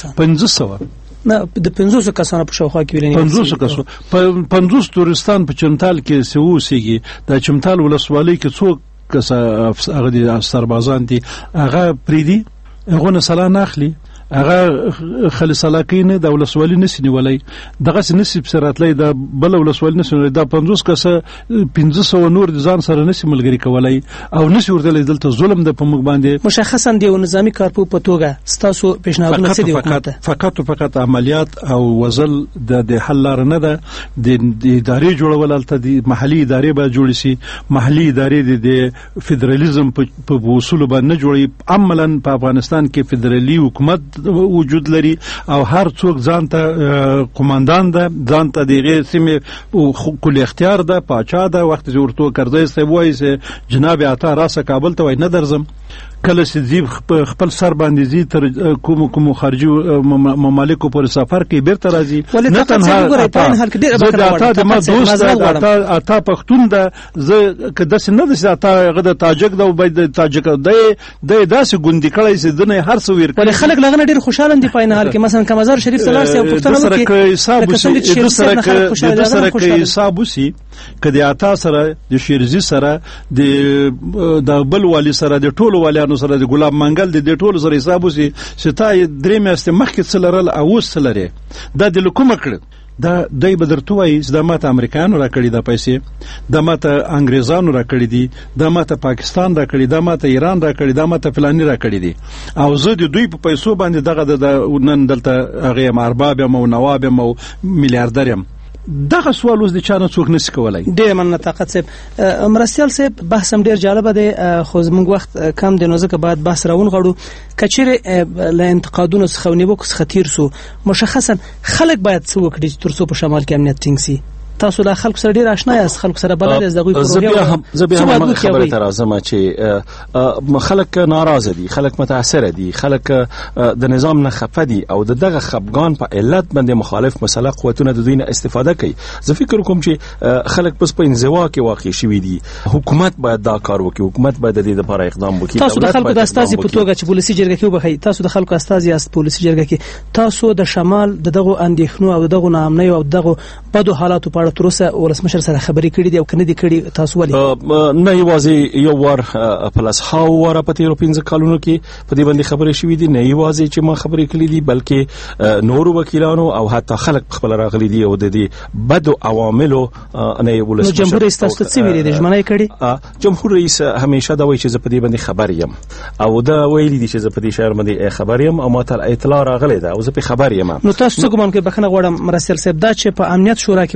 500 نه د 500 کسانو په شاوخوا کې ویلې 500 کسو 50 تورستان په چمتال کې سوسيږي. د چمتال ولسوالۍ کې څو کسه هغه د سربازان دي، هغه پریدي هغه نه سلا ناخلي، هغه خالص علاقین د ولسوالۍ نسنی ولای دغه نسب سراتلې د بل ولسوالۍ نسنی د 50 کسه 1500 نور د ځان سره نسی ملګری کولای او نسی ورته دلته ظلم د پمګ باندې مشخصا دی نظامی کارپو په توګه ستاسو پیشنهادونه څه دي؟ فقط عملیات او وزل د حل لار نه ده. د ادارې جوړول الته د محلي ادارې به جوړ شي، محلي ادارې د فدرالیزم په اصول باندې جوړي. عملاً په افغانستان کې فدرالي حکومت وجود لري او هر څوک ځان ته قوماندان ده، ځان ته دغه سیمه کل اختیار ده، پاچا ده. وخت ورته کرزی صاحب وایي جناب عطا راسه کابل ته وای نه درځم، کله چې زیب خپل سر باندې زی تر کوم خارجي ممالکو پر سفر کې بیرته راځي. نه تنها د ما دوست عطا پښتون ده، زه کده څه نه ده عطا غد تاجک ده او باید تاجک ده داسې ګوندې کړی چې دنه هر څو ور ولې خلک لغنه ډیر خوشاله دي په حال کې. مثلا کمزار شریف صلی الله علیه وسلم پښتنو کې سره کې حساب وسی کدی عطا سره د شیرزي سره د بل والی سره د ټولو والیانو سره د ګلاب منګل د ټولو سره حساب وسی چې تا درې میاشتې مخکې څلرل او وسلره د لکوم کړ دا دای بدرتوي چې د ماته امریکایانو را کړی د پیسې، د ماته انګریزانو را کړی دي، د ماته پاکستان را کړی، د ماته ایران را کړی، د ماته فلانی را کړی دي او زه د دوی په پیسو باندې دغه د نن دلته هغه مرباب او نواب او میلیاردر یم. دغه سوال اوس د چانه څوک نشي کولای. ډېر مننه طاقت صاحب. مرستيال صاحب بحث هم ډېر جالب دی، خو زموږ وخت کم دی نو ځکه باید بحث راون غړو. کچېره له انتقادونو څخه نیوکو څخه تیر سو، مشخصا خلک باید څه وکړي چې ترڅو په شمال کې امنیت ټینګ سي؟ تاسو د خلکو سره ډیر آشنا یاست، خلکو سره بلد یاست، دغه پروګرام زبیا هم خبره تر اعظم چې خلک ناراضه دي، خلک متاثر دي، خلک د نظام نه خفه دي او دغه خفګان په علت باندې مخالف مسله قوتونه د دوی نه استفاده کوي. زه فکر کوم چې خلک پس په انزوا کې واقع شوي دي. حکومت باید دا کار وکړي، حکومت باید د دې لپاره اقدام وکړي. تاسو د خلکو د استازي په توګه چې پولیسي جرګه کې وبخي، تاسو د خلکو استازي یاست پولیسي جرګه کې، تاسو د شمال دغه اندېښنو او دغه ناامنۍ او دغه بدو حالاتو په اړه تروسه ولسمشر سره خبرې کړې دي او کنه دي کړې؟ تاسو ولې نه یوازې یو ور پلس هاو ور په تیر 15 کالونو کې په دې باندې خبرې شوې دي، نه یوازې چې ما خبرې کړې دي بلکې نورو وکیلانو او حتی خلک خپل راغلي دي او د دې بدو عواملو نه ولسمشر. جمهور رئیس تاسو څه ویلي دي؟ ژمنه کړې؟ جمهور رئیس همیشه دا وایي چې زه په دې باندې خبر یم او دا ویلي دي چې زه په دې شهر باندې خبر یم او ماته اطلاع راغلې ده او زه په خبر یم. نو تاسو څه ګمان کوئ؟ بخنه غواړم مرستيال صاحب دا چې په امنیت شورا کې په دې باندې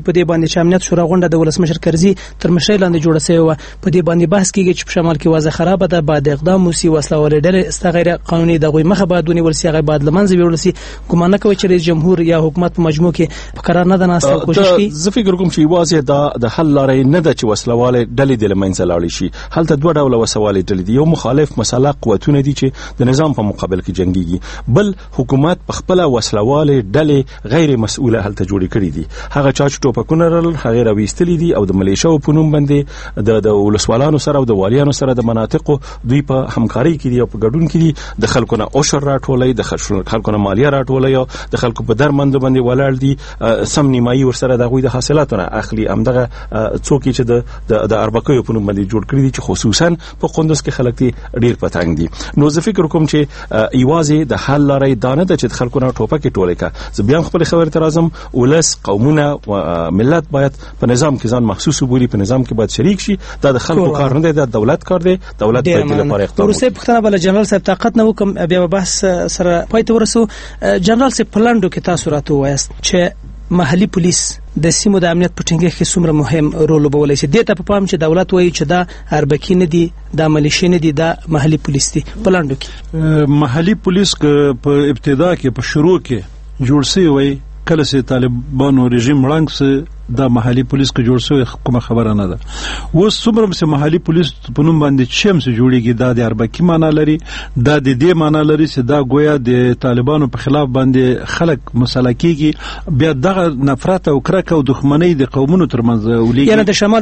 باندې چې امنیت شورا غونډه د ولسمشر کرزي تر مشرۍ لاندې جوړه شوې و. په دې باندې بحث کیږي چې په شمال کې وضع خراب ده، باید اقدام وشي، وسله والې ډلې غیر قانوني دغه مخه باید ونیول شي، هغه باید لمنځه ویول شي. ګمان نه کوي چې رئیس جمهور یا حکومت په مجموع کې په قرار نه ده ناسته کوشش کوي. زه فکر کوم چې یوازې د حل لارې نه ده چې وسله والې ډلې د لمنځه لاړې شي. هلته دوه ډوله وسله والې ډلې دي، یو مخالف مسلح قوتونه دي چې د نظام په مقابل کې جنگيږي، بل حکومت په خپل وسله والې ډلې غیر مسؤله هلته جوړې کړې دي. هغه چا چې ټوپکونه لرل هغه راويستلې دي او د ملیشو په نوم باندې د ولسوالانو سره او د والیانو سره د مناطقو دوی په همکاري کې دي او په ګډون کې دي. د خلکو نه اوشر راټولې، د خلکو نه مالیه راټولې او د خلکو په درمند باندې ولاړ دي، سم نیمایي ورسره د غوي د حاصلاتونه اخلي. امدغه څوک چې د اربکیو په نوم باندې جوړ کړی دي چې خصوصا په قندوز کې خلک دي ډیر پتنګ دي. نو زه فکر کوم چې یوازې د حل لارې دانه د چې خلکو نه ټوپک ټولې کا. زه بیا خپل خبر تر اعظم ولس قومونه او ملت باید په نظام کې ځان محسوس وبولي، په نظام کې باید شریک شي. دا د خلکو کار نه دی، د دولت کار دی. دولت باید د لپاره اقدام وکړي. ورسې پښتنه بل جنرال صاحب طاقت نه وکم بیا بحث سره پای ته ورسو. جنرال صاحب پلاندو کې تاسو راته وایست چې محلي پولیس د سیمو د امنیت په ټینګښت کې څومره مهم رول لوبولی شي. دې ته په پام چې دولت وایي چې دا اربکي نه دي، دا ملیشي نه دي، دا محلي پولیس دي. پلاندو کې محلي پولیس په ابتدا کې په شروع کې جوړ شوی وي، کله چې طالبانو رژیم وړاندې سه دا محلي پولیس کې جوړ شوی کومه خبره نه ده. اوس څومره چې محلي پولیس په نوم باندې چم سه جوړیږي، دا د اربکي معنی لري، دا د دې معنی لري چې دا گویا د طالبانو په خلاف باندې خلک مسله کیږي، بیا دغه نفرت او کرکه او دښمنۍ د قومونو ترمنځ ولېږي. یعنی د شمال